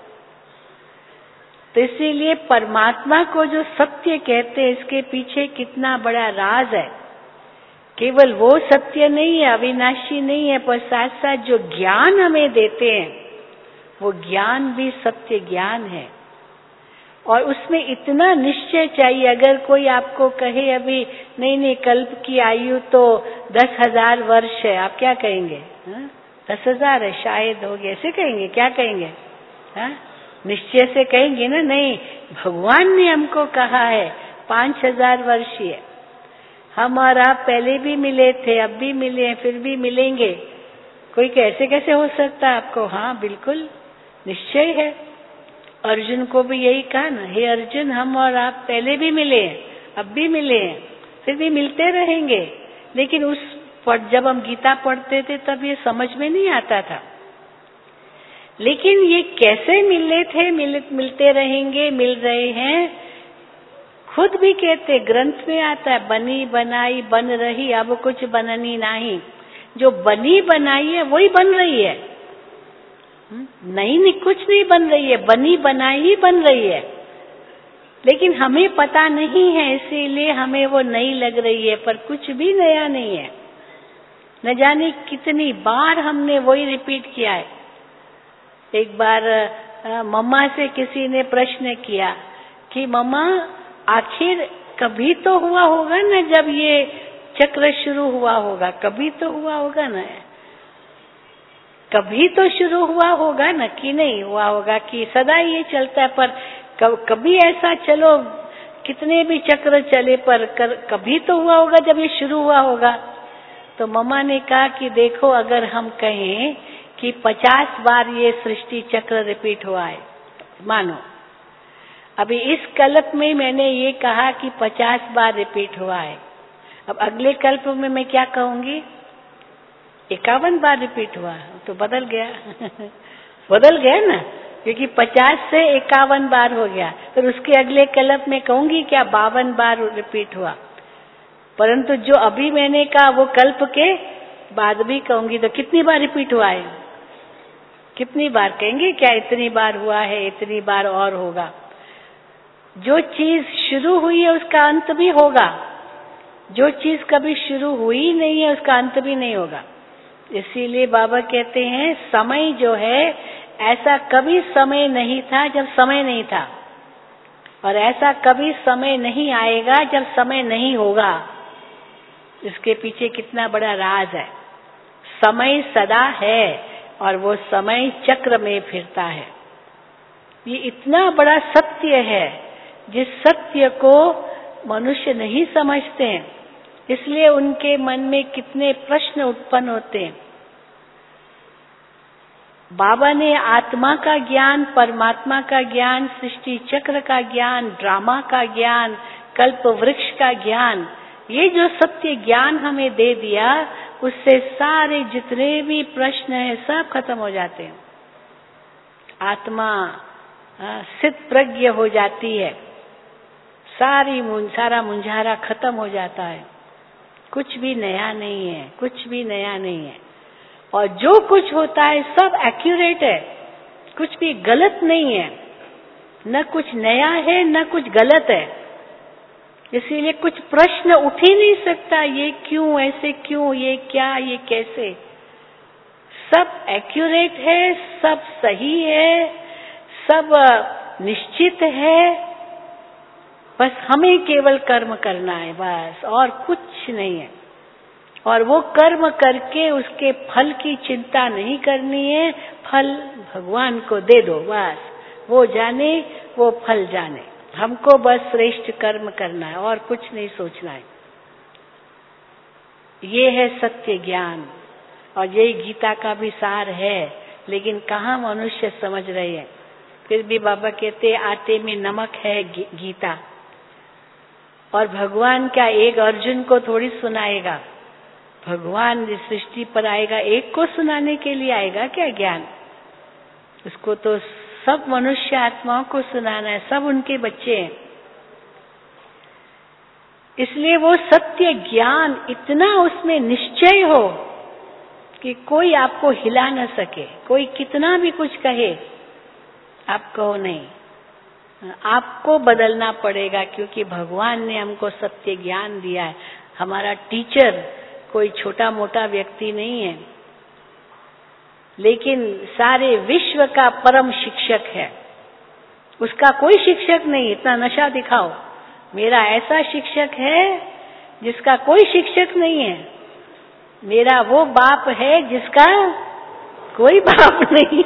A: तो इसीलिए परमात्मा को जो सत्य कहते हैं, इसके पीछे कितना बड़ा राज है। केवल वो सत्य नहीं है, अविनाशी नहीं है, पर साथ साथ जो ज्ञान हमें देते हैं वो ज्ञान भी सत्य ज्ञान है। और उसमें इतना निश्चय चाहिए। अगर कोई आपको कहे अभी नहीं कल्प की आयु तो 10,000 वर्ष है, आप क्या कहेंगे? 10,000 है शायद होगी, ऐसे कहेंगे? क्या कहेंगे? निश्चय से कहेंगे ना? नहीं, भगवान ने हमको कहा है 5,000 वर्ष है। हम और आप पहले भी मिले थे, अब भी मिले हैं, फिर भी मिलेंगे। कोई कैसे हो सकता है आपको? हाँ, बिल्कुल निश्चय है। अर्जुन को भी यही कहा ना, हे अर्जुन, हम और आप पहले भी मिले हैं, अब भी मिले हैं, फिर भी मिलते रहेंगे। लेकिन जब हम गीता पढ़ते थे तब ये समझ में नहीं आता था। लेकिन ये कैसे मिले थे, मिलते रहेंगे, मिल रहे हैं। खुद भी कहते, ग्रंथ में आता है, बनी बनाई बन रही, अब कुछ बननी नहीं। जो बनी बनाई है वही बन रही है। नहीं, कुछ नहीं बन रही है, बनी बनाई ही बन रही है। लेकिन हमें पता नहीं है, इसीलिए हमें वो नई लग रही है, पर कुछ भी नया नहीं है। न जाने कितनी बार हमने वही रिपीट किया है। एक बार मम्मा से किसी ने प्रश्न किया कि मम्मा, आखिर कभी तो हुआ होगा ना जब ये चक्र शुरू हुआ होगा, कभी तो हुआ होगा ना, कभी तो शुरू हुआ होगा ना, कि नहीं हुआ होगा, कि सदा ये चलता है। पर कभी ऐसा, चलो कितने भी चक्र चले, पर कभी तो हुआ होगा जब ये शुरू हुआ होगा। तो मम्मा ने कहा कि देखो, अगर हम कहें कि 50 बार ये सृष्टि चक्र रिपीट हुआ है, मानो अभी इस कल्प में मैंने ये कहा कि 50 बार रिपीट हुआ है, अब अगले कल्प में मैं क्या कहूंगी? 51 बार रिपीट हुआ, तो बदल गया बदल गया ना, क्योंकि 50 से 51 बार हो गया। फिर उसके अगले कल्प में कहूंगी क्या 52 बार रिपीट हुआ। परंतु जो अभी मैंने कहा वो कल्प के बाद भी कहूंगी, तो कितनी बार रिपीट हुआ है? कितनी बार कहेंगे? क्या इतनी बार हुआ है, इतनी बार और होगा। जो चीज शुरू हुई है उसका अंत भी होगा, जो चीज कभी शुरू हुई नहीं है उसका अंत भी नहीं होगा। इसीलिए बाबा कहते हैं, समय जो है, ऐसा कभी समय नहीं था जब समय नहीं था, और ऐसा कभी समय नहीं आएगा जब समय नहीं होगा। इसके पीछे कितना बड़ा राज है। समय सदा है और वो समय चक्र में फिरता है। ये इतना बड़ा सत्य है, जिस सत्य को मनुष्य नहीं समझते हैं, इसलिए उनके मन में कितने प्रश्न उत्पन्न होते हैं। बाबा ने आत्मा का ज्ञान, परमात्मा का ज्ञान, सृष्टि चक्र का ज्ञान, ड्रामा का ज्ञान, कल्प वृक्ष का ज्ञान, ये जो सत्य ज्ञान हमें दे दिया, उससे सारे जितने भी प्रश्न हैं सब खत्म हो जाते हैं। आत्मा सिद्ध प्रज्ञ हो जाती है, सारा मुंझारा खत्म हो जाता है। कुछ भी नया नहीं है, कुछ भी नया नहीं है। और जो कुछ होता है सब एक्यूरेट है, कुछ भी गलत नहीं है, न कुछ नया है न कुछ गलत है। इसीलिए कुछ प्रश्न उठ ही नहीं सकता, ये क्यों, ऐसे क्यों, ये क्या, ये कैसे। सब एक्यूरेट है, सब सही है, सब निश्चित है। बस हमें केवल कर्म करना है, बस, और कुछ नहीं है। और वो कर्म करके उसके फल की चिंता नहीं करनी है। फल भगवान को दे दो, बस, वो जाने, वो फल जाने। हमको बस श्रेष्ठ कर्म करना है और कुछ नहीं सोचना है। ये है सत्य ज्ञान, और यही गीता का भी सार है। लेकिन कहाँ मनुष्य समझ रहे हैं। फिर भी बाबा कहते आटे में नमक है गीता। और भगवान क्या एक अर्जुन को थोड़ी सुनाएगा, भगवान इस सृष्टि पर आएगा, एक को सुनाने के लिए आएगा क्या ज्ञान? उसको तो सब मनुष्य आत्माओं को सुनाना है, सब उनके बच्चे हैं। इसलिए वो सत्य ज्ञान इतना उसमें निश्चय हो कि कोई आपको हिला न सके। कोई कितना भी कुछ कहे, आप कहो नहीं, आपको बदलना पड़ेगा, क्योंकि भगवान ने हमको सत्य ज्ञान दिया है। हमारा टीचर कोई छोटा मोटा व्यक्ति नहीं है, लेकिन सारे विश्व का परम शिक्षक है। उसका कोई शिक्षक नहीं, इतना नशा दिखाओ। मेरा ऐसा शिक्षक है जिसका कोई शिक्षक नहीं है। मेरा वो बाप है जिसका कोई बाप नहीं।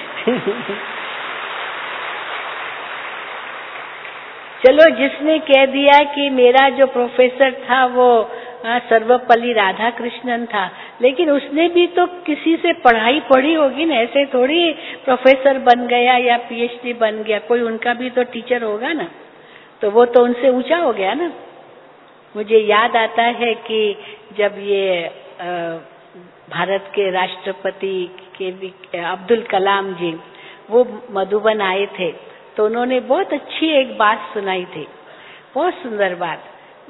A: चलो, जिसने कह दिया कि मेरा जो प्रोफेसर था वो सर्वपल्ली राधाकृष्णन था, लेकिन उसने भी तो किसी से पढ़ाई पढ़ी होगी ना। ऐसे थोड़ी प्रोफेसर बन गया या पीएचडी बन गया, कोई उनका भी तो टीचर होगा ना, तो वो तो उनसे ऊंचा हो गया ना। मुझे याद आता है कि जब ये भारत के राष्ट्रपति के अब्दुल कलाम जी वो मधुबन आए थे, तो उन्होंने बहुत अच्छी एक बात सुनाई थी, बहुत सुंदर बात।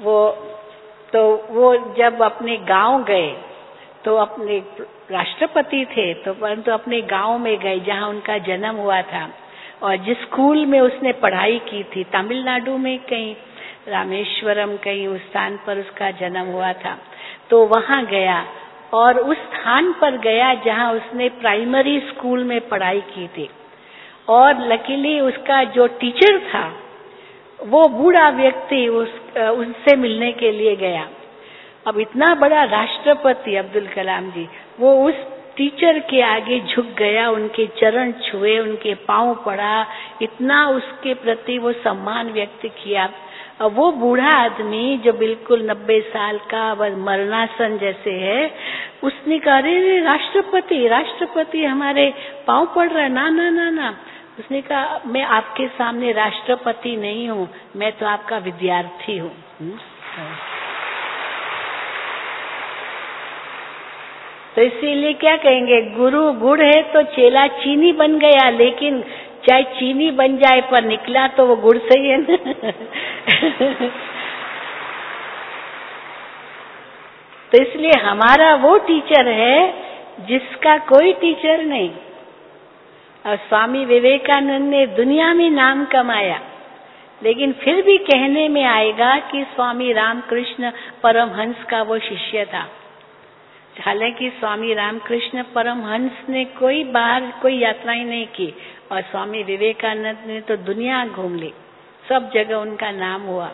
A: वो जब अपने गांव गए, तो अपने राष्ट्रपति थे, तो परंतु अपने गांव में गए जहां उनका जन्म हुआ था, और जिस स्कूल में उसने पढ़ाई की थी, तमिलनाडु में कहीं रामेश्वरम कहीं उस स्थान पर उसका जन्म हुआ था, तो वहां गया और उस स्थान पर गया जहां उसने प्राइमरी स्कूल में पढ़ाई की थी। और लकीली उसका जो टीचर था वो बूढ़ा व्यक्ति उससे मिलने के लिए गया। अब इतना बड़ा राष्ट्रपति अब्दुल कलाम जी, वो उस टीचर के आगे झुक गया, उनके चरण छुए, उनके पांव पड़ा, इतना उसके प्रति वो सम्मान व्यक्त किया। अब वो बूढ़ा आदमी जो बिल्कुल 90 साल का मरणासन जैसे है, उसने कहा, अरे राष्ट्रपति राष्ट्रपति हमारे पांव पड़ रहा है। ना ना ना ना, उसने कहा, मैं आपके सामने राष्ट्रपति नहीं हूँ, मैं तो आपका विद्यार्थी हूँ। तो इसीलिए क्या कहेंगे, गुरु गुड़ है तो चेला चीनी बन गया, लेकिन चाहे चीनी बन जाए पर निकला तो वो गुड़ से ही है ना। तो इसलिए हमारा वो टीचर है जिसका कोई टीचर नहीं। और स्वामी विवेकानंद ने दुनिया में नाम कमाया, लेकिन फिर भी कहने में आएगा कि स्वामी रामकृष्ण परमहंस का वो शिष्य था। हालांकि स्वामी रामकृष्ण परमहंस ने कोई बाहर कोई यात्राएं नहीं की, और स्वामी विवेकानंद ने तो दुनिया घूम ली, सब जगह उनका नाम हुआ,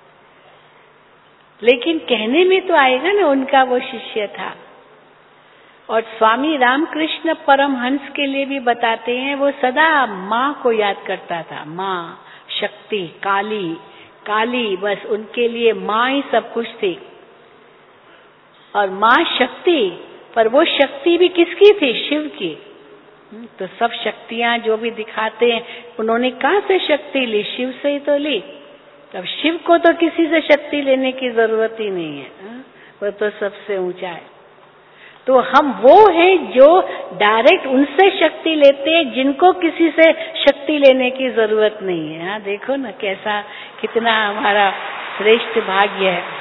A: लेकिन कहने में तो आएगा ना उनका वो शिष्य था। और स्वामी रामकृष्ण परमहंस के लिए भी बताते हैं, वो सदा माँ को याद करता था। माँ शक्ति, काली काली, बस उनके लिए माँ ही सब कुछ थी। और माँ शक्ति, पर वो शक्ति भी किसकी थी? शिव की। तो सब शक्तियां जो भी दिखाते हैं, उन्होंने कहाँ से शक्ति ली? शिव से ही तो ली। तब शिव को तो किसी से शक्ति लेने की जरूरत ही नहीं है, वो तो सबसे ऊंचा है। तो हम वो हैं जो डायरेक्ट उनसे शक्ति लेते हैं जिनको किसी से शक्ति लेने की जरूरत नहीं है। हाँ, देखो ना कैसा, कितना हमारा श्रेष्ठ भाग्य है।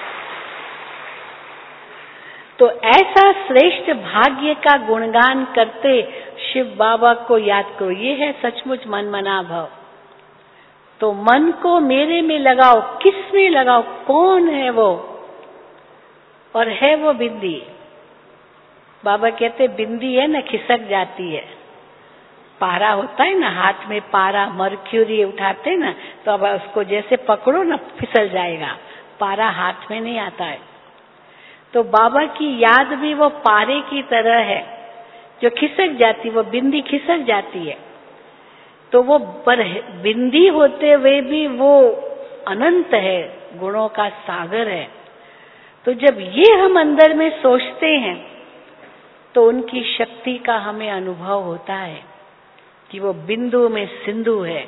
A: तो ऐसा श्रेष्ठ भाग्य का गुणगान करते शिव बाबा को याद करो, ये है सचमुच मन मना भाव। तो मन को मेरे में लगाओ, किस में लगाओ? कौन है वो? और है वो बिंदी। बाबा कहते बिंदी है ना, खिसक जाती है। पारा होता है ना, हाथ में पारा मर्क्यूरी उठाते ना, तो अब उसको जैसे पकड़ो ना फिसल जाएगा, पारा हाथ में नहीं आता है। तो बाबा की याद भी वो पारे की तरह है जो खिसक जाती, वो बिंदी खिसक जाती है। तो वो पर बिंदी होते हुए भी वो अनंत है, गुणों का सागर है। तो जब ये हम अंदर में सोचते हैं तो उनकी शक्ति का हमें अनुभव होता है कि वो बिंदु में सिंधु है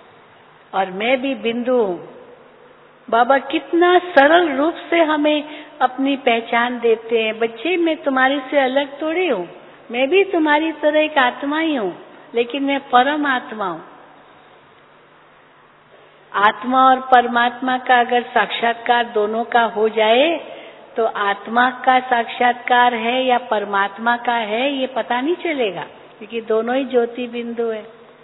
A: और मैं भी बिंदु हूँ। बाबा कितना सरल रूप से हमें अपनी पहचान देते हैं, बच्चे मैं तुम्हारे से अलग थोड़ी हूँ, मैं भी तुम्हारी तरह एक आत्मा ही हूँ, लेकिन मैं परम आत्मा हूँ। आत्मा और परमात्मा का अगर साक्षात्कार दोनों का हो जाए तो आत्मा का साक्षात्कार है या परमात्मा का है ये पता नहीं चलेगा, क्योंकि दोनों ही ज्योति बिंदु है।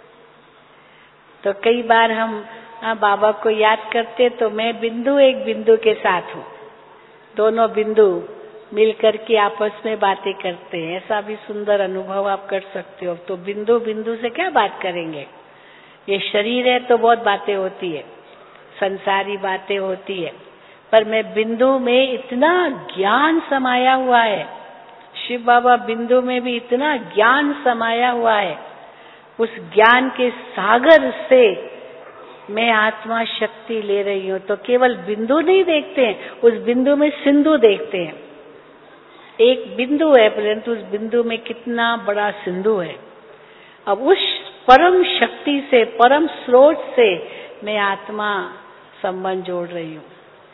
A: तो कई बार हम बाबा को याद करते तो मैं बिंदु एक बिंदु के साथ हूँ, दोनों बिंदु मिलकर के आपस में बातें करते हैं, ऐसा भी सुंदर अनुभव आप कर सकते हो। तो बिंदु बिंदु से क्या बात करेंगे, ये शरीर है तो बहुत बातें होती है, संसारी बातें होती है, पर मैं बिंदु में इतना ज्ञान समाया हुआ है, शिव बाबा बिंदु में भी इतना ज्ञान समाया हुआ है, उस ज्ञान के सागर से मैं आत्मा शक्ति ले रही हूँ। तो केवल बिंदु नहीं देखते हैं, उस बिंदु में सिंधु देखते हैं। एक बिंदु है परंतु उस बिंदु में कितना बड़ा सिंधु है। अब उस परम शक्ति से, परम स्रोत से मैं आत्मा संबंध जोड़ रही हूँ।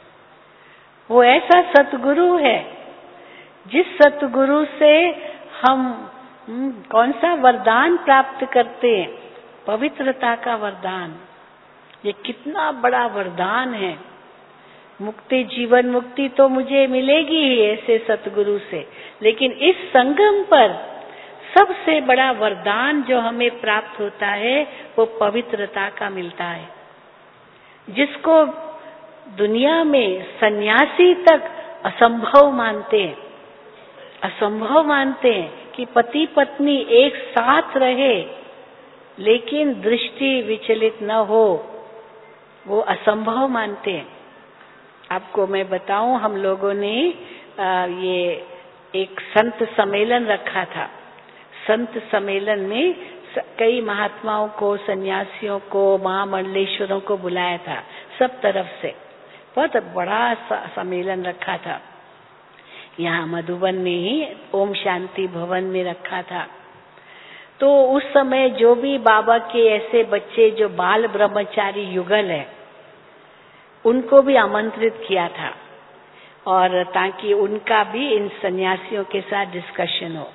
A: वो ऐसा सतगुरु है जिस सतगुरु से हम कौन सा वरदान प्राप्त करते हैं, पवित्रता का वरदान। ये कितना बड़ा वरदान है। मुक्ति, जीवन मुक्ति तो मुझे मिलेगी ही ऐसे सतगुरु से, लेकिन इस संगम पर सबसे बड़ा वरदान जो हमें प्राप्त होता है वो पवित्रता का मिलता है, जिसको दुनिया में सन्यासी तक असंभव मानते हैं। असंभव मानते हैं कि पति पत्नी एक साथ रहे लेकिन दृष्टि विचलित न हो, वो असंभव मानते हैं। आपको मैं बताऊं, हम लोगों ने ये एक संत सम्मेलन रखा था। संत सम्मेलन में कई महात्माओं को, सन्यासियों को, महामंडलेश्वरों को बुलाया था, सब तरफ से बहुत बड़ा सम्मेलन रखा था। यहाँ मधुबन में ही ओम शांति भवन में रखा था। तो उस समय जो भी बाबा के ऐसे बच्चे जो बाल ब्रह्मचारी युगल है, उनको भी आमंत्रित किया था, और ताकि उनका भी इन सन्यासियों के साथ डिस्कशन हो।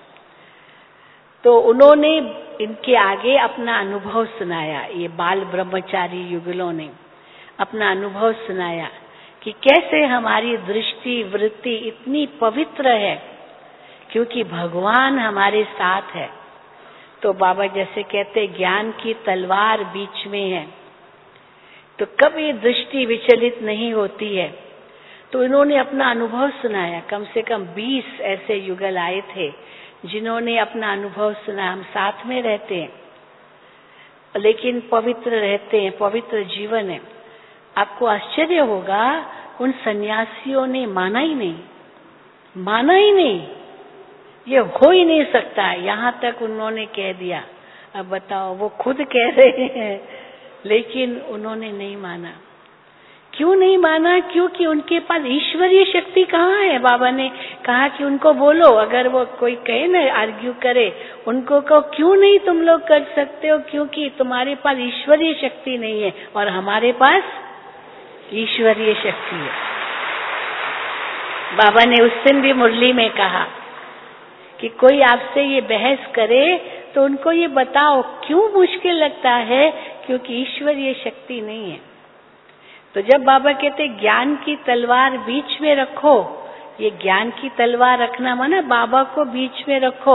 A: तो उन्होंने इनके आगे अपना अनुभव सुनाया। ये बाल ब्रह्मचारी युगलों ने अपना अनुभव सुनाया कि कैसे हमारी दृष्टि वृत्ति इतनी पवित्र है क्योंकि भगवान हमारे साथ है। तो बाबा जैसे कहते ज्ञान की तलवार बीच में है, तो कभी दृष्टि विचलित नहीं होती है। तो इन्होंने अपना अनुभव सुनाया। कम से कम 20 ऐसे युगल आए थे जिन्होंने अपना अनुभव सुना। हम साथ में रहते हैं लेकिन पवित्र रहते हैं, पवित्र जीवन है। आपको आश्चर्य होगा, उन सन्यासियों ने माना ही नहीं, माना ही नहीं, ये हो ही नहीं सकता। यहाँ तक उन्होंने कह दिया। अब बताओ, वो खुद कह रहे हैं लेकिन उन्होंने नहीं माना। क्यों नहीं माना? क्योंकि उनके पास ईश्वरीय शक्ति कहाँ है। बाबा ने कहा कि उनको बोलो, अगर वो कोई कहे ना, आर्ग्यू करे, उनको कहो क्यों नहीं तुम लोग कर सकते हो, क्योंकि तुम्हारे पास ईश्वरीय शक्ति नहीं है और हमारे पास ईश्वरीय शक्ति है। बाबा ने उस दिन भी मुरली में कहा कि कोई आपसे ये बहस करे तो उनको ये बताओ क्यों मुश्किल लगता है, क्योंकि ईश्वरीय शक्ति नहीं है। तो जब बाबा कहते ज्ञान की तलवार बीच में रखो, ये ज्ञान की तलवार रखना माना बाबा को बीच में रखो।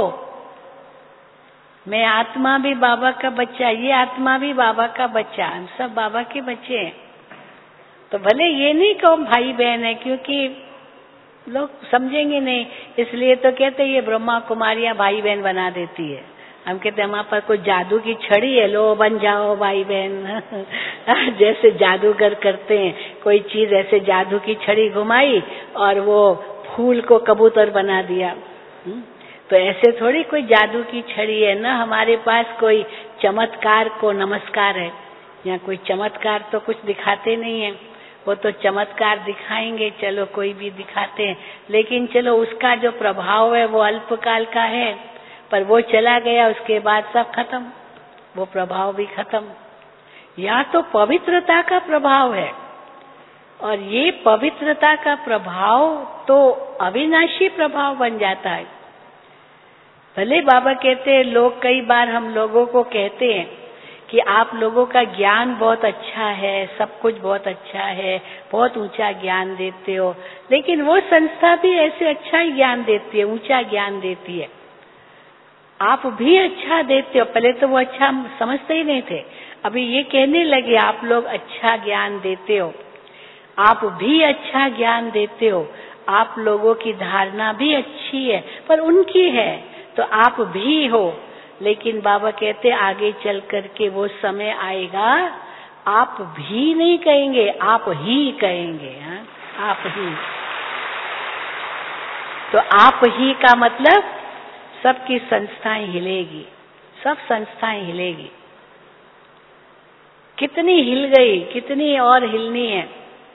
A: मैं आत्मा भी बाबा का बच्चा, ये आत्मा भी बाबा का बच्चा, हम सब बाबा के बच्चे हैं। तो भले ये नहीं कहो भाई बहन है, क्योंकि लोग समझेंगे नहीं, इसलिए तो कहते ये ब्रह्मा कुमारियां भाई बहन बना देती है। हम कहते हमारे पास कोई जादू की छड़ी है, लो बन जाओ भाई बहन। जैसे जादूगर करते हैं, कोई चीज ऐसे जादू की छड़ी घुमाई और वो फूल को कबूतर बना दिया। तो ऐसे थोड़ी कोई जादू की छड़ी है ना, हमारे पास कोई चमत्कार को नमस्कार है। यहाँ कोई चमत्कार तो कुछ दिखाते नहीं है, वो तो चमत्कार दिखाएंगे, चलो कोई भी दिखाते हैं, लेकिन चलो उसका जो प्रभाव है वो अल्पकाल का है, पर वो चला गया, उसके बाद सब खत्म, वो प्रभाव भी खत्म। या तो पवित्रता का प्रभाव है और ये पवित्रता का प्रभाव तो अविनाशी प्रभाव बन जाता है। भले बाबा कहते हैं, लोग कई बार हम लोगों को कहते हैं कि आप लोगों का ज्ञान बहुत अच्छा है, सब कुछ बहुत अच्छा है, बहुत ऊंचा ज्ञान देते हो, लेकिन वो संस्था भी ऐसे अच्छा ही ज्ञान देती है, ऊंचा ज्ञान देती है। आप भी अच्छा देते हो, पहले तो वो अच्छा समझते ही नहीं थे, अभी ये कहने लगे आप लोग अच्छा ज्ञान देते हो, आप भी अच्छा ज्ञान देते हो, आप लोगों की धारणा भी अच्छी है, पर उनकी है तो आप भी हो। लेकिन बाबा कहते आगे चल करके वो समय आएगा, आप भी नहीं कहेंगे, आप ही कहेंगे। हाँ, आप ही। तो आप ही का मतलब सबकी संस्थाएं हिलेगी, सब संस्थाएं हिलेगी। कितनी हिल गई, कितनी और हिलनी है,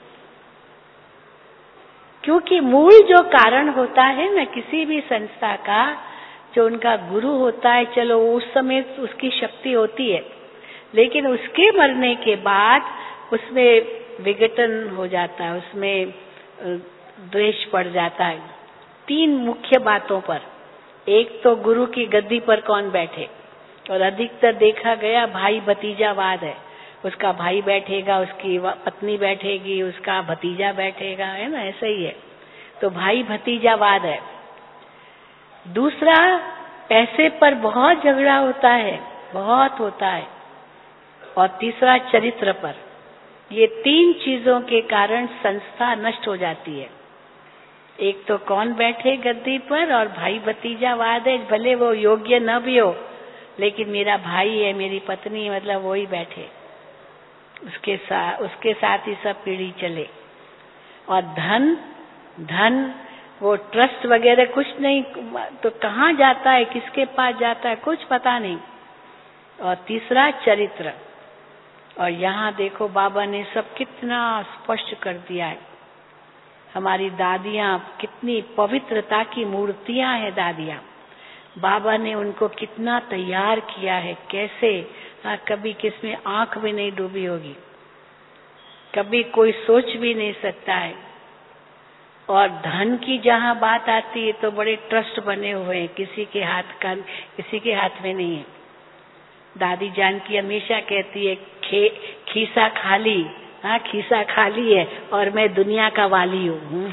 A: क्योंकि मूल जो कारण होता है ना किसी भी संस्था का, जो उनका गुरु होता है, चलो उस समय उसकी शक्ति होती है, लेकिन उसके मरने के बाद उसमें विघटन हो जाता है, उसमें द्वेष पड़ जाता है। 3 मुख्य बातों पर, एक तो गुरु की गद्दी पर कौन बैठे, और अधिकतर देखा गया भाई भतीजावाद है, उसका भाई बैठेगा, उसकी पत्नी बैठेगी, उसका भतीजा बैठेगा, है ना, ऐसा ही है। तो भाई भतीजावाद है। दूसरा, पैसे पर बहुत झगड़ा होता है, बहुत होता है। और तीसरा, चरित्र पर। ये 3 चीजों के कारण संस्था नष्ट हो जाती है। एक तो कौन बैठे गद्दी पर, और भाई भतीजावाद है, भले वो योग्य न भी हो, लेकिन मेरा भाई है, मेरी पत्नी, मतलब वो ही बैठे, उसके साथ ही सब पीढ़ी चले। और धन वो ट्रस्ट वगैरह कुछ नहीं, तो कहाँ जाता है, किसके पास जाता है, कुछ पता नहीं। और तीसरा, चरित्र। और यहाँ देखो बाबा ने सब कितना स्पष्ट कर दिया है। हमारी दादियाँ कितनी पवित्रता की मूर्तियां हैं, दादियाँ। बाबा ने उनको कितना तैयार किया है, कैसे कभी किसमें आंख भी नहीं डूबी होगी, कभी कोई सोच भी नहीं सकता है। और धन की जहाँ बात आती है तो बड़े ट्रस्ट बने हुए हैं, किसी के हाथ में नहीं है। दादी जानकी हमेशा कहती है, खीसा खाली, हाँ खीसा खाली है और मैं दुनिया का वाली हूँ।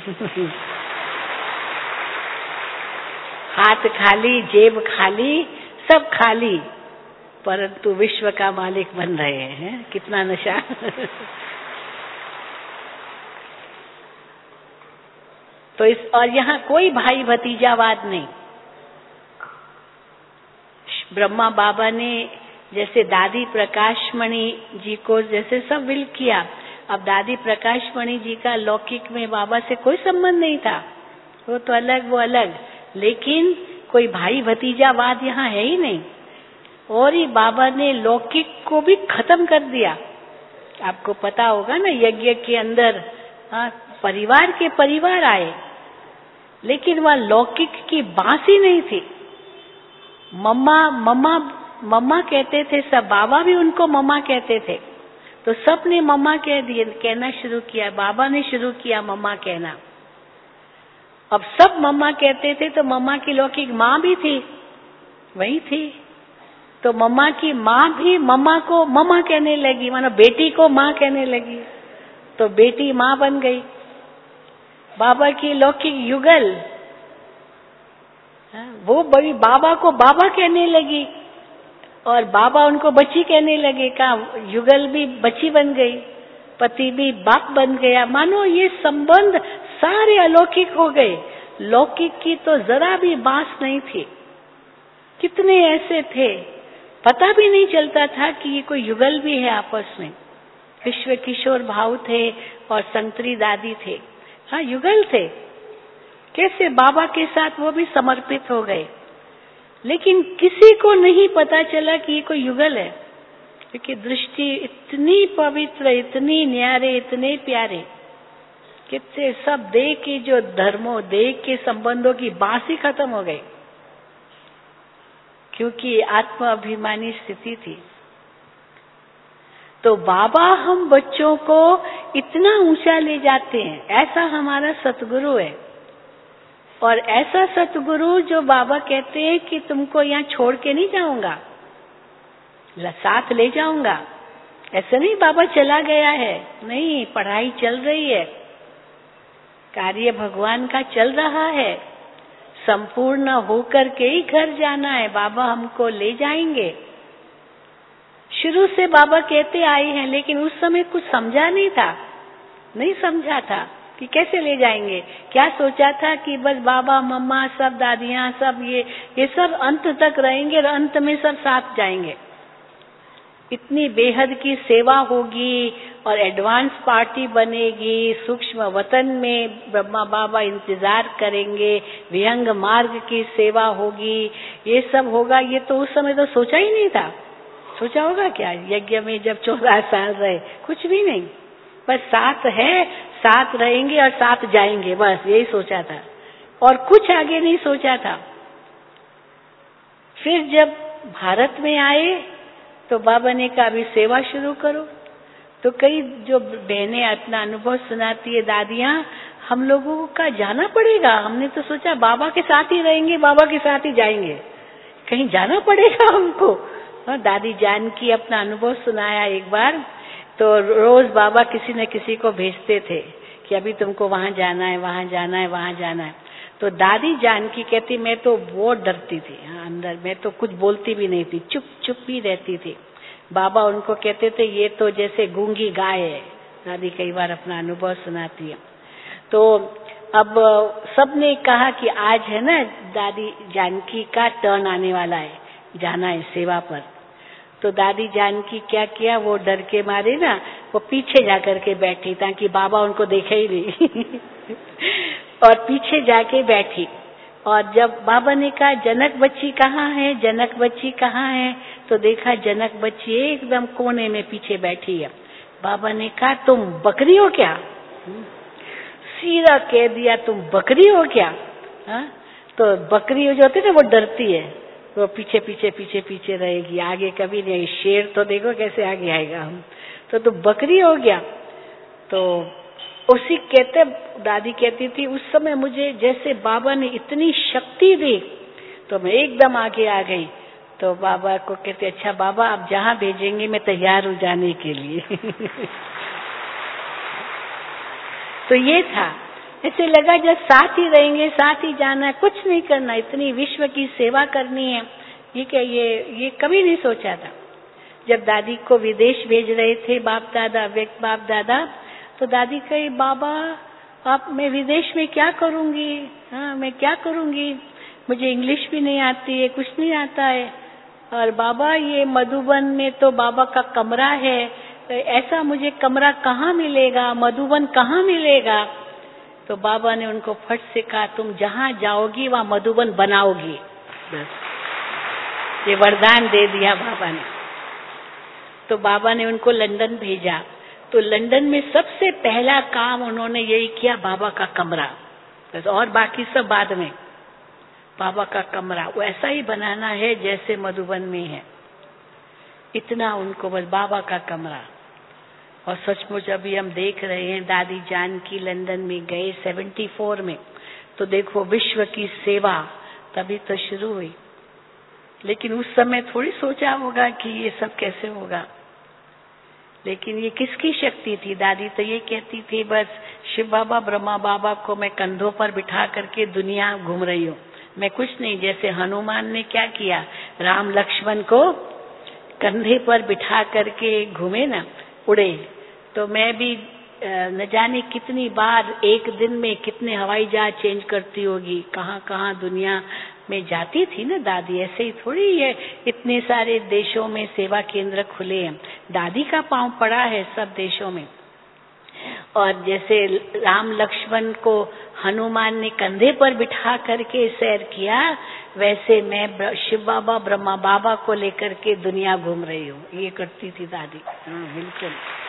A: हाथ खाली, जेब खाली, सब खाली, परंतु विश्व का मालिक बन रहे हैं। कितना नशा। तो और यहाँ कोई भाई भतीजावाद नहीं। ब्रह्मा बाबा ने जैसे दादी प्रकाशमणि जी को जैसे सब विल किया, अब दादी प्रकाशमणि जी का लौकिक में बाबा से कोई संबंध नहीं था, वो तो अलग, वो अलग, लेकिन कोई भाई भतीजावाद यहाँ है ही नहीं। और ये बाबा ने लौकिक को भी खत्म कर दिया। आपको पता होगा ना, यज्ञ के अंदर परिवार के परिवार आए, लेकिन वह लौकिक की बात ही नहीं थी। मम्मा कहते थे सब, बाबा भी उनको मम्मा कहते थे, तो सब ने मम्मा कहना शुरू किया। बाबा ने शुरू किया मम्मा कहना। अब सब मम्मा कहते थे, तो मम्मा की लौकिक माँ भी थी, वही थी, तो मम्मा की माँ भी मम्मा को मम्मा कहने लगी, मानो बेटी को माँ कहने लगी, तो बेटी माँ बन गई। बाबा की लौकिक युगल, वो बड़ी बाबा को बाबा कहने लगी और बाबा उनको बच्ची कहने लगे, का युगल भी बच्ची बन गई, पति भी बाप बन गया। मानो ये संबंध सारे अलौकिक हो गए, लौकिक की तो जरा भी बात नहीं थी। कितने ऐसे थे, पता भी नहीं चलता था कि ये कोई युगल भी है आपस में। विश्व किशोर भाव थे और संतरी दादी थे, हाँ युगल थे। कैसे बाबा के साथ वो भी समर्पित हो गए, लेकिन किसी को नहीं पता चला कि ये कोई युगल है, क्योंकि दृष्टि इतनी पवित्र, इतनी न्यारे, इतने प्यारे, कितने सब देह के जो धर्मों, देह के संबंधों की बात ही खत्म हो गई, क्योंकि आत्म अभिमानी स्थिति थी। तो बाबा हम बच्चों को इतना ऊंचा ले जाते हैं। ऐसा हमारा सतगुरु है। और ऐसा सतगुरु जो बाबा कहते हैं कि तुमको यहाँ छोड़ के नहीं जाऊंगा, साथ ले जाऊंगा। ऐसा नहीं बाबा चला गया है, नहीं, पढ़ाई चल रही है, कार्य भगवान का चल रहा है, संपूर्ण होकर के ही घर जाना है। बाबा हमको ले जाएंगे। शुरू से बाबा कहते आए हैं, लेकिन उस समय कुछ समझा नहीं था, नहीं समझा था कि कैसे ले जाएंगे। क्या सोचा था कि बस बाबा मम्मा सब दादियां सब ये सब अंत तक रहेंगे और अंत में सब साथ जाएंगे। इतनी बेहद की सेवा होगी और एडवांस पार्टी बनेगी, सूक्ष्म वतन में ब्रह्मा बाबा इंतजार करेंगे, विहंग मार्ग की सेवा होगी, ये सब होगा। ये तो उस समय तो सोचा ही नहीं था। सोचा होगा क्या यज्ञ में जब 14 साल रहे? कुछ भी नहीं, बस साथ है, साथ रहेंगे और साथ जाएंगे, बस यही सोचा था और कुछ आगे नहीं सोचा था। फिर जब भारत में आए तो बाबा ने कहा अभी सेवा शुरू करो। तो कई जो बहनें अपना अनुभव सुनाती है, दादियां, हम लोगों का जाना पड़ेगा। हमने तो सोचा बाबा के साथ ही रहेंगे, बाबा के साथ ही जाएंगे, कहीं जाना पड़ेगा हमको। दादी जानकी अपना अनुभव सुनाया एक बार। तो रोज बाबा किसी न किसी को भेजते थे कि अभी तुमको वहां जाना है, वहां जाना है, वहां जाना है। तो दादी जानकी कहती मैं तो बहुत डरती थी, अंदर मैं तो कुछ बोलती भी नहीं थी, चुप चुप ही रहती थी। बाबा उनको कहते थे ये तो जैसे गूंगी गाय है। दादी कई बार अपना अनुभव सुनाती है। तो अब सबने कहा कि आज है ना दादी जानकी का टर्न आने वाला है, जाना है सेवा पर। तो दादी जानकी क्या किया, वो डर के मारे ना वो पीछे जाकर के बैठी ताकि बाबा उनको देखे ही नहीं और पीछे जाके बैठी। और जब बाबा ने कहा जनक बच्ची कहाँ है, जनक बच्ची कहाँ है, तो देखा जनक बच्ची एकदम कोने में पीछे बैठी है। बाबा ने कहा तुम बकरी हो क्या? सीधा कह दिया तुम बकरी हो क्या? तो बकरी जो होती है ना वो डरती है, वो पीछे पीछे पीछे पीछे रहेगी, आगे कभी नहीं। शेर तो देखो कैसे आगे आएगा हम। तो बकरी हो गया। तो उसी कहते दादी कहती थी उस समय मुझे जैसे बाबा ने इतनी शक्ति दी तो मैं एकदम आगे आ गई। तो बाबा को कहते अच्छा बाबा आप जहाँ भेजेंगे मैं तैयार हूँ जाने के लिए तो ये था, ऐसे लगा जब साथ ही रहेंगे, साथ ही जाना है, कुछ नहीं करना, इतनी विश्व की सेवा करनी है। ये क्या ये कभी नहीं सोचा था। जब दादी को विदेश भेज रहे थे बाप दादा, व्यक्त बाप दादा, तो दादी कही बाबा आप मैं विदेश में क्या करूंगी? मैं क्या करूंगी, मुझे इंग्लिश भी नहीं आती है, कुछ नहीं आता है। और बाबा ये मधुबन में तो बाबा का कमरा है, ऐसा मुझे कमरा कहाँ मिलेगा, मधुबन कहाँ मिलेगा? तो बाबा ने उनको फट से कहा तुम जहाँ जाओगी वहाँ मधुबन बनाओगी। बस ये वरदान दे दिया बाबा ने। तो बाबा ने उनको लंदन भेजा। तो लंदन में सबसे पहला काम उन्होंने यही किया, बाबा का कमरा, बस और बाकी सब बाद में। बाबा का कमरा वो ऐसा ही बनाना है जैसे मधुबन में है, इतना उनको बस बाबा का कमरा। और सचमुच अभी हम देख रहे हैं दादी जानकी लंदन में गए 74 में, तो देखो विश्व की सेवा तभी तो शुरू हुई। लेकिन उस समय थोड़ी सोचा होगा कि ये सब कैसे होगा। लेकिन ये किसकी शक्ति थी? दादी तो ये कहती थी बस शिव बाबा ब्रह्मा बाबा को मैं कंधों पर बिठा करके दुनिया घूम रही हूँ, मैं कुछ नहीं। जैसे हनुमान ने क्या किया, राम लक्ष्मण को कंधे पर बिठा करके घूमे ना, उड़े। तो मैं भी न जाने कितनी बार एक दिन में कितने हवाई जहाज चेंज करती होगी, कहाँ कहाँ दुनिया में जाती थी ना दादी। ऐसे ही थोड़ी है, इतने सारे देशों में सेवा केंद्र खुले हैं, दादी का पांव पड़ा है सब देशों में। और जैसे राम लक्ष्मण को हनुमान ने कंधे पर बिठा करके सैर किया, वैसे मैं शिव बाबा ब्रह्मा बाबा को लेकर के दुनिया घूम रही हूँ, ये करती थी दादी। बिल्कुल।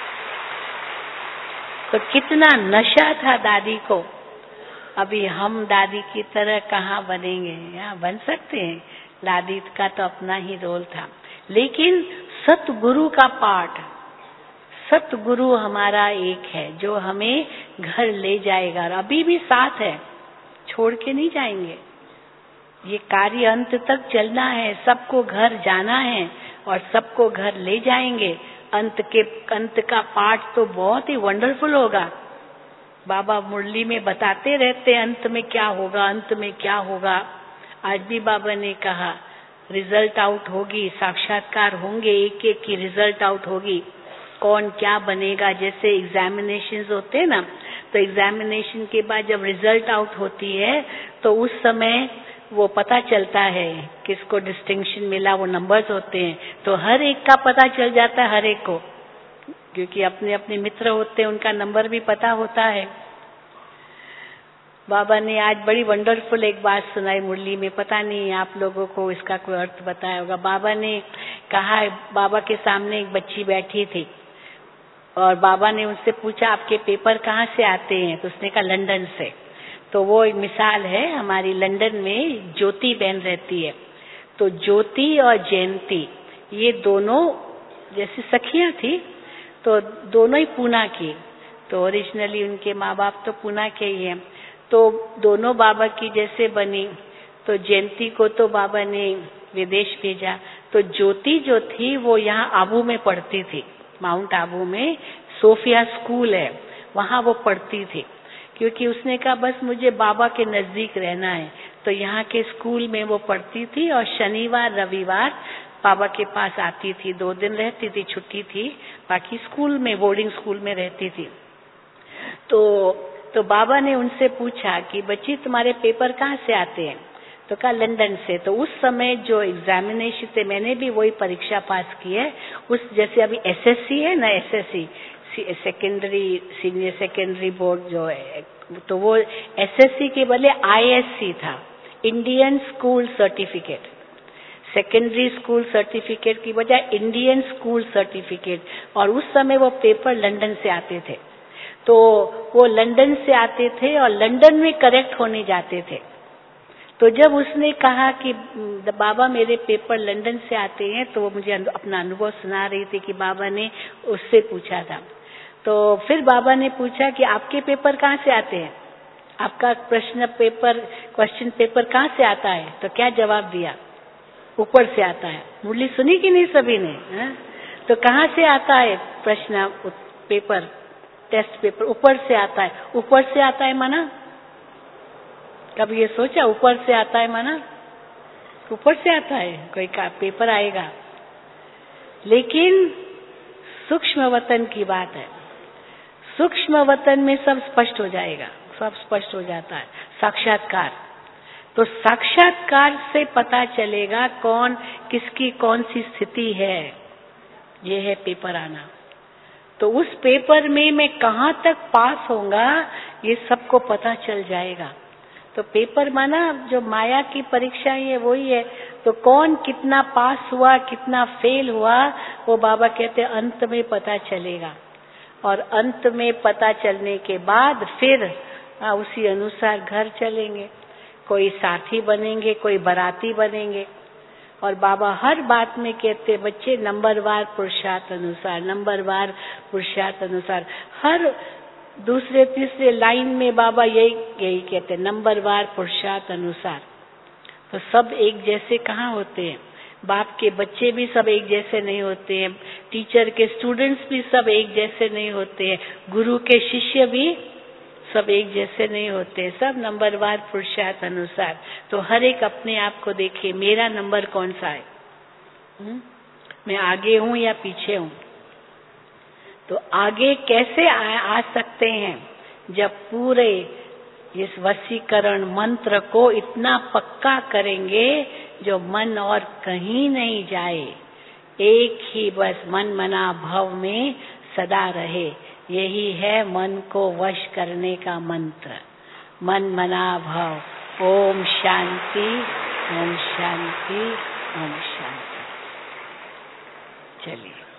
A: तो कितना नशा था दादी को। अभी हम दादी की तरह कहाँ बनेंगे, यहाँ बन सकते हैं। दादी का तो अपना ही रोल था। लेकिन सतगुरु का पाठ, सतगुरु हमारा एक है जो हमें घर ले जाएगा, और अभी भी साथ है, छोड़ के नहीं जाएंगे। ये कार्य अंत तक चलना है, सबको घर जाना है और सबको घर ले जाएंगे। अंत का पाठ तो बहुत ही वंडरफुल होगा। बाबा मुरली में बताते रहते हैं अंत में क्या होगा, अंत में क्या होगा। आज भी बाबा ने कहा रिजल्ट आउट होगी, साक्षात्कार होंगे, एक एक की रिजल्ट आउट होगी, कौन क्या बनेगा। जैसे एग्जामिनेशंस होते हैं ना, तो एग्जामिनेशन के बाद जब रिजल्ट आउट होती है तो उस समय वो पता चलता है किसको डिस्टिंक्शन मिला, वो नंबर्स होते हैं, तो हर एक का पता चल जाता है, हर एक को, क्योंकि अपने अपने मित्र होते हैं, उनका नंबर भी पता होता है। बाबा ने आज बड़ी वंडरफुल एक बात सुनाई मुरली में, पता नहीं आप लोगों को इसका कोई अर्थ बताया होगा। बाबा ने कहा, बाबा के सामने एक बच्ची बैठी थी और बाबा ने उनसे पूछा आपके पेपर कहाँ से आते हैं, तो उसने कहा लंदन से। तो वो एक मिसाल है, हमारी लंदन में ज्योति बहन रहती है, तो ज्योति और जयंती ये दोनों जैसे सखियां थी, तो दोनों ही पूना की, तो ओरिजिनली उनके माँ बाप तो पूना के ही हैं, तो दोनों बाबा की जैसे बनी। तो जयंती को तो बाबा ने विदेश भेजा, तो ज्योति जो थी वो यहाँ आबू में पढ़ती थी, माउंट आबू में सोफिया स्कूल है, वहाँ वो पढ़ती थी, क्योंकि उसने कहा बस मुझे बाबा के नजदीक रहना है, तो यहाँ के स्कूल में वो पढ़ती थी और शनिवार रविवार बाबा के पास आती थी, 2 दिन रहती थी, छुट्टी थी, बाकी स्कूल में बोर्डिंग स्कूल में रहती थी। तो बाबा ने उनसे पूछा कि बच्ची तुम्हारे पेपर कहाँ से आते हैं, तो कहा लंदन से। तो उस समय जो एग्जामिनेशन थे, मैंने भी वही परीक्षा पास की है, उस जैसे अभी एसएससी है ना, SSC secondary senior secondary board जो है, तो वो एसएससी के बदले आईएससी था, Indian school certificate, secondary school certificate की बजाय इंडियन स्कूल सर्टिफिकेट। और उस समय वो पेपर लंदन से आते थे, तो वो लंदन से आते थे और लंदन में करेक्ट होने जाते थे। तो जब उसने कहा कि बाबा मेरे पेपर लंदन से आते हैं, तो वो मुझे अपना अनुभव सुना रही थी कि बाबा ने उससे पूछा था। तो फिर बाबा ने पूछा कि आपके पेपर कहाँ से आते हैं, आपका क्वेश्चन पेपर कहाँ से आता है, तो क्या जवाब दिया, ऊपर से आता है। मुरली सुनी कि नहीं सभी ने, तो कहाँ से आता है प्रश्न पेपर, टेस्ट पेपर ऊपर से आता है। ऊपर से आता है माना, कभी ये सोचा ऊपर से आता है माना, ऊपर से आता है कोई का पेपर आएगा। लेकिन सूक्ष्म वतन की बात है, सूक्ष्म वतन में सब स्पष्ट हो जाएगा, सब स्पष्ट हो जाता है। साक्षात्कार, तो साक्षात्कार से पता चलेगा कौन किसकी कौन सी स्थिति है, ये है पेपर आना। तो उस पेपर में मैं कहाँ तक पास होऊंगा ये सबको पता चल जाएगा। तो पेपर माना जो माया की परीक्षा है वही है, तो कौन कितना पास हुआ कितना फेल हुआ वो बाबा कहते हैं अंत में पता चलेगा। और अंत में पता चलने के बाद फिर उसी अनुसार घर चलेंगे, कोई साथी बनेंगे, कोई बाराती बनेंगे। और बाबा हर बात में कहते बच्चे नंबरवार पुरुषार्थ अनुसार, नंबरवार पुरुषार्थ अनुसार। हर दूसरे तीसरे लाइन में बाबा यही कहते नंबरवार पुरुषार्थ अनुसार। तो सब एक जैसे कहाँ होते हैं, बाप के बच्चे भी सब एक जैसे नहीं होते हैं, टीचर के स्टूडेंट्स भी सब एक जैसे नहीं होते हैं, गुरु के शिष्य भी सब एक जैसे नहीं होते, सब नंबरवार पुरुषार्थ अनुसार। तो हर एक अपने आप को देखे, मेरा नंबर कौन सा है, मैं आगे हूँ या पीछे हूँ। तो आगे कैसे आ सकते हैं, जब पूरे इस वशीकरण मंत्र को इतना पक्का करेंगे जो मन और कहीं नहीं जाए, एक ही बस मन मना भव में सदा रहे। यही है मन को वश करने का मंत्र, मन मना भव। ओम शांति, ओम शांति, ओम शांति। चलिए।